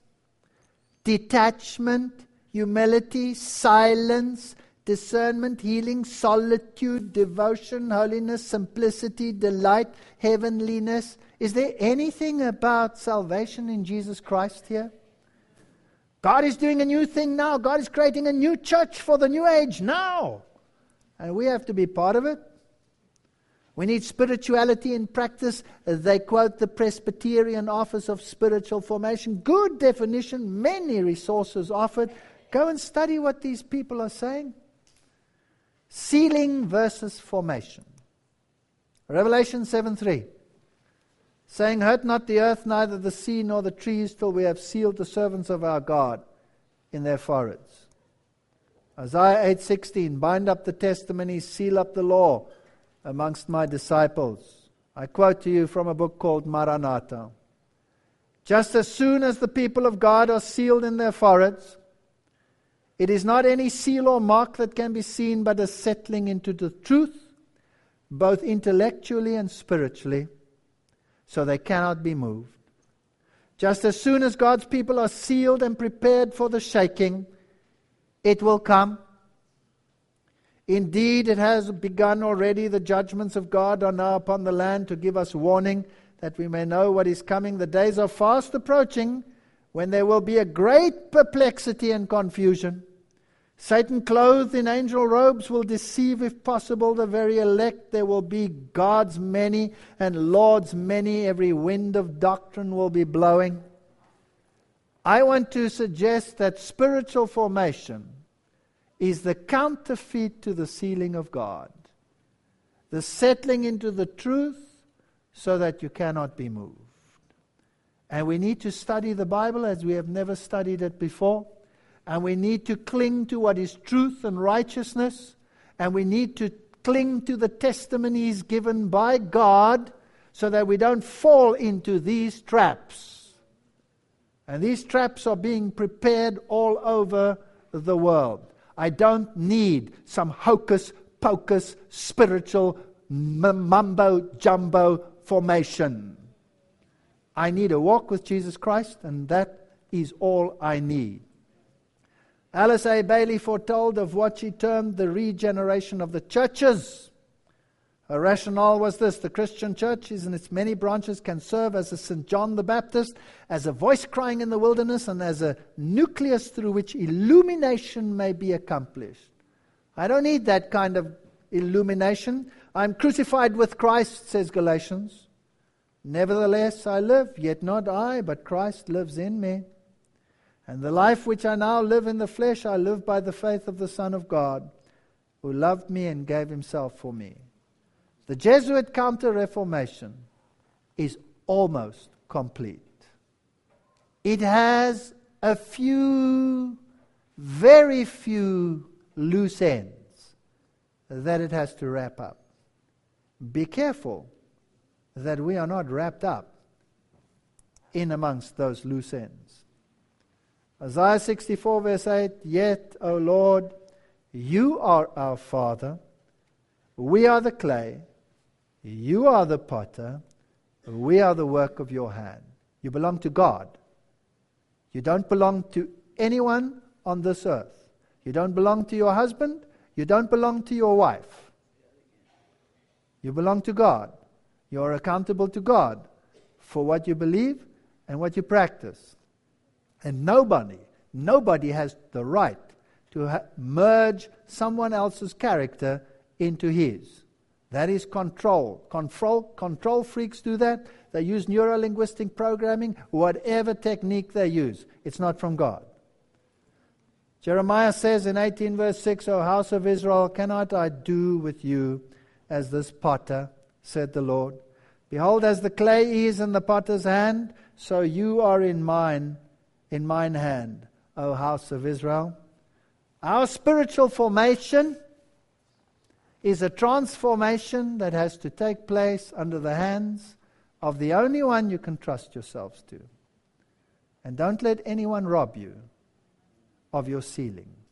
detachment, humility, silence, discernment, healing, solitude, devotion, holiness, simplicity, delight, heavenliness. Is there anything about salvation in Jesus Christ here? God is doing a new thing now. God is creating a new church for the new age now. And we have to be part of it. We need spirituality in practice. They quote the Presbyterian Office of Spiritual Formation. Good definition, many resources offered. Go and study what these people are saying. Sealing versus formation. Revelation seven three. Saying, hurt not the earth, neither the sea nor the trees, till we have sealed the servants of our God in their foreheads. Isaiah eight sixteen. Bind up the testimony, seal up the law amongst my disciples. I quote to you from a book called Maranatha. Just as soon as the people of God are sealed in their foreheads, it is not any seal or mark that can be seen, but a settling into the truth, both intellectually and spiritually, so they cannot be moved. Just as soon as God's people are sealed and prepared for the shaking, it will come. Indeed, it has begun already. The judgments of God are now upon the land to give us warning, that we may know what is coming. The days are fast approaching, when there will be a great perplexity and confusion. Satan, clothed in angel robes, will deceive, if possible, the very elect. There will be gods many and lords many. Every wind of doctrine will be blowing. I want to suggest that spiritual formation is the counterfeit to the sealing of God. The settling into the truth so that you cannot be moved. And we need to study the Bible as we have never studied it before. And we need to cling to what is truth and righteousness. And we need to cling to the testimonies given by God so that we don't fall into these traps. And these traps are being prepared all over the world. I don't need some hocus-pocus spiritual mumbo-jumbo formation. I need a walk with Jesus Christ, and that is all I need. Alice A. Bailey foretold of what she termed the regeneration of the churches. Her rationale was this: the Christian church is in its many branches can serve as a Saint John the Baptist, as a voice crying in the wilderness, and as a nucleus through which illumination may be accomplished. I don't need that kind of illumination. I'm crucified with Christ, says Galatians. Nevertheless I live, yet not I, but Christ lives in me. And the life which I now live in the flesh, I live by the faith of the Son of God, who loved me and gave himself for me. The Jesuit Counter-Reformation is almost complete. It has a few, very few loose ends that it has to wrap up. Be careful that we are not wrapped up in amongst those loose ends. Isaiah sixty-four verse eight, Yet, O Lord, you are our Father, we are the clay, you are the potter, we are the work of your hand. You belong to God. You don't belong to anyone on this earth. You don't belong to your husband, you don't belong to your wife. You belong to God. You are accountable to God for what you believe and what you practice. And nobody, nobody has the right to ha- merge someone else's character into his. That is control. Control, control freaks do that. They use neuro-linguistic programming, whatever technique they use. It's not from God. Jeremiah says in eighteen verse six, O house of Israel, cannot I do with you as this potter, said the Lord? Behold, as the clay is in the potter's hand, so you are in mine, in mine hand, O house of Israel. Our spiritual formation is a transformation that has to take place under the hands of the only one you can trust yourselves to. And don't let anyone rob you of your sealing.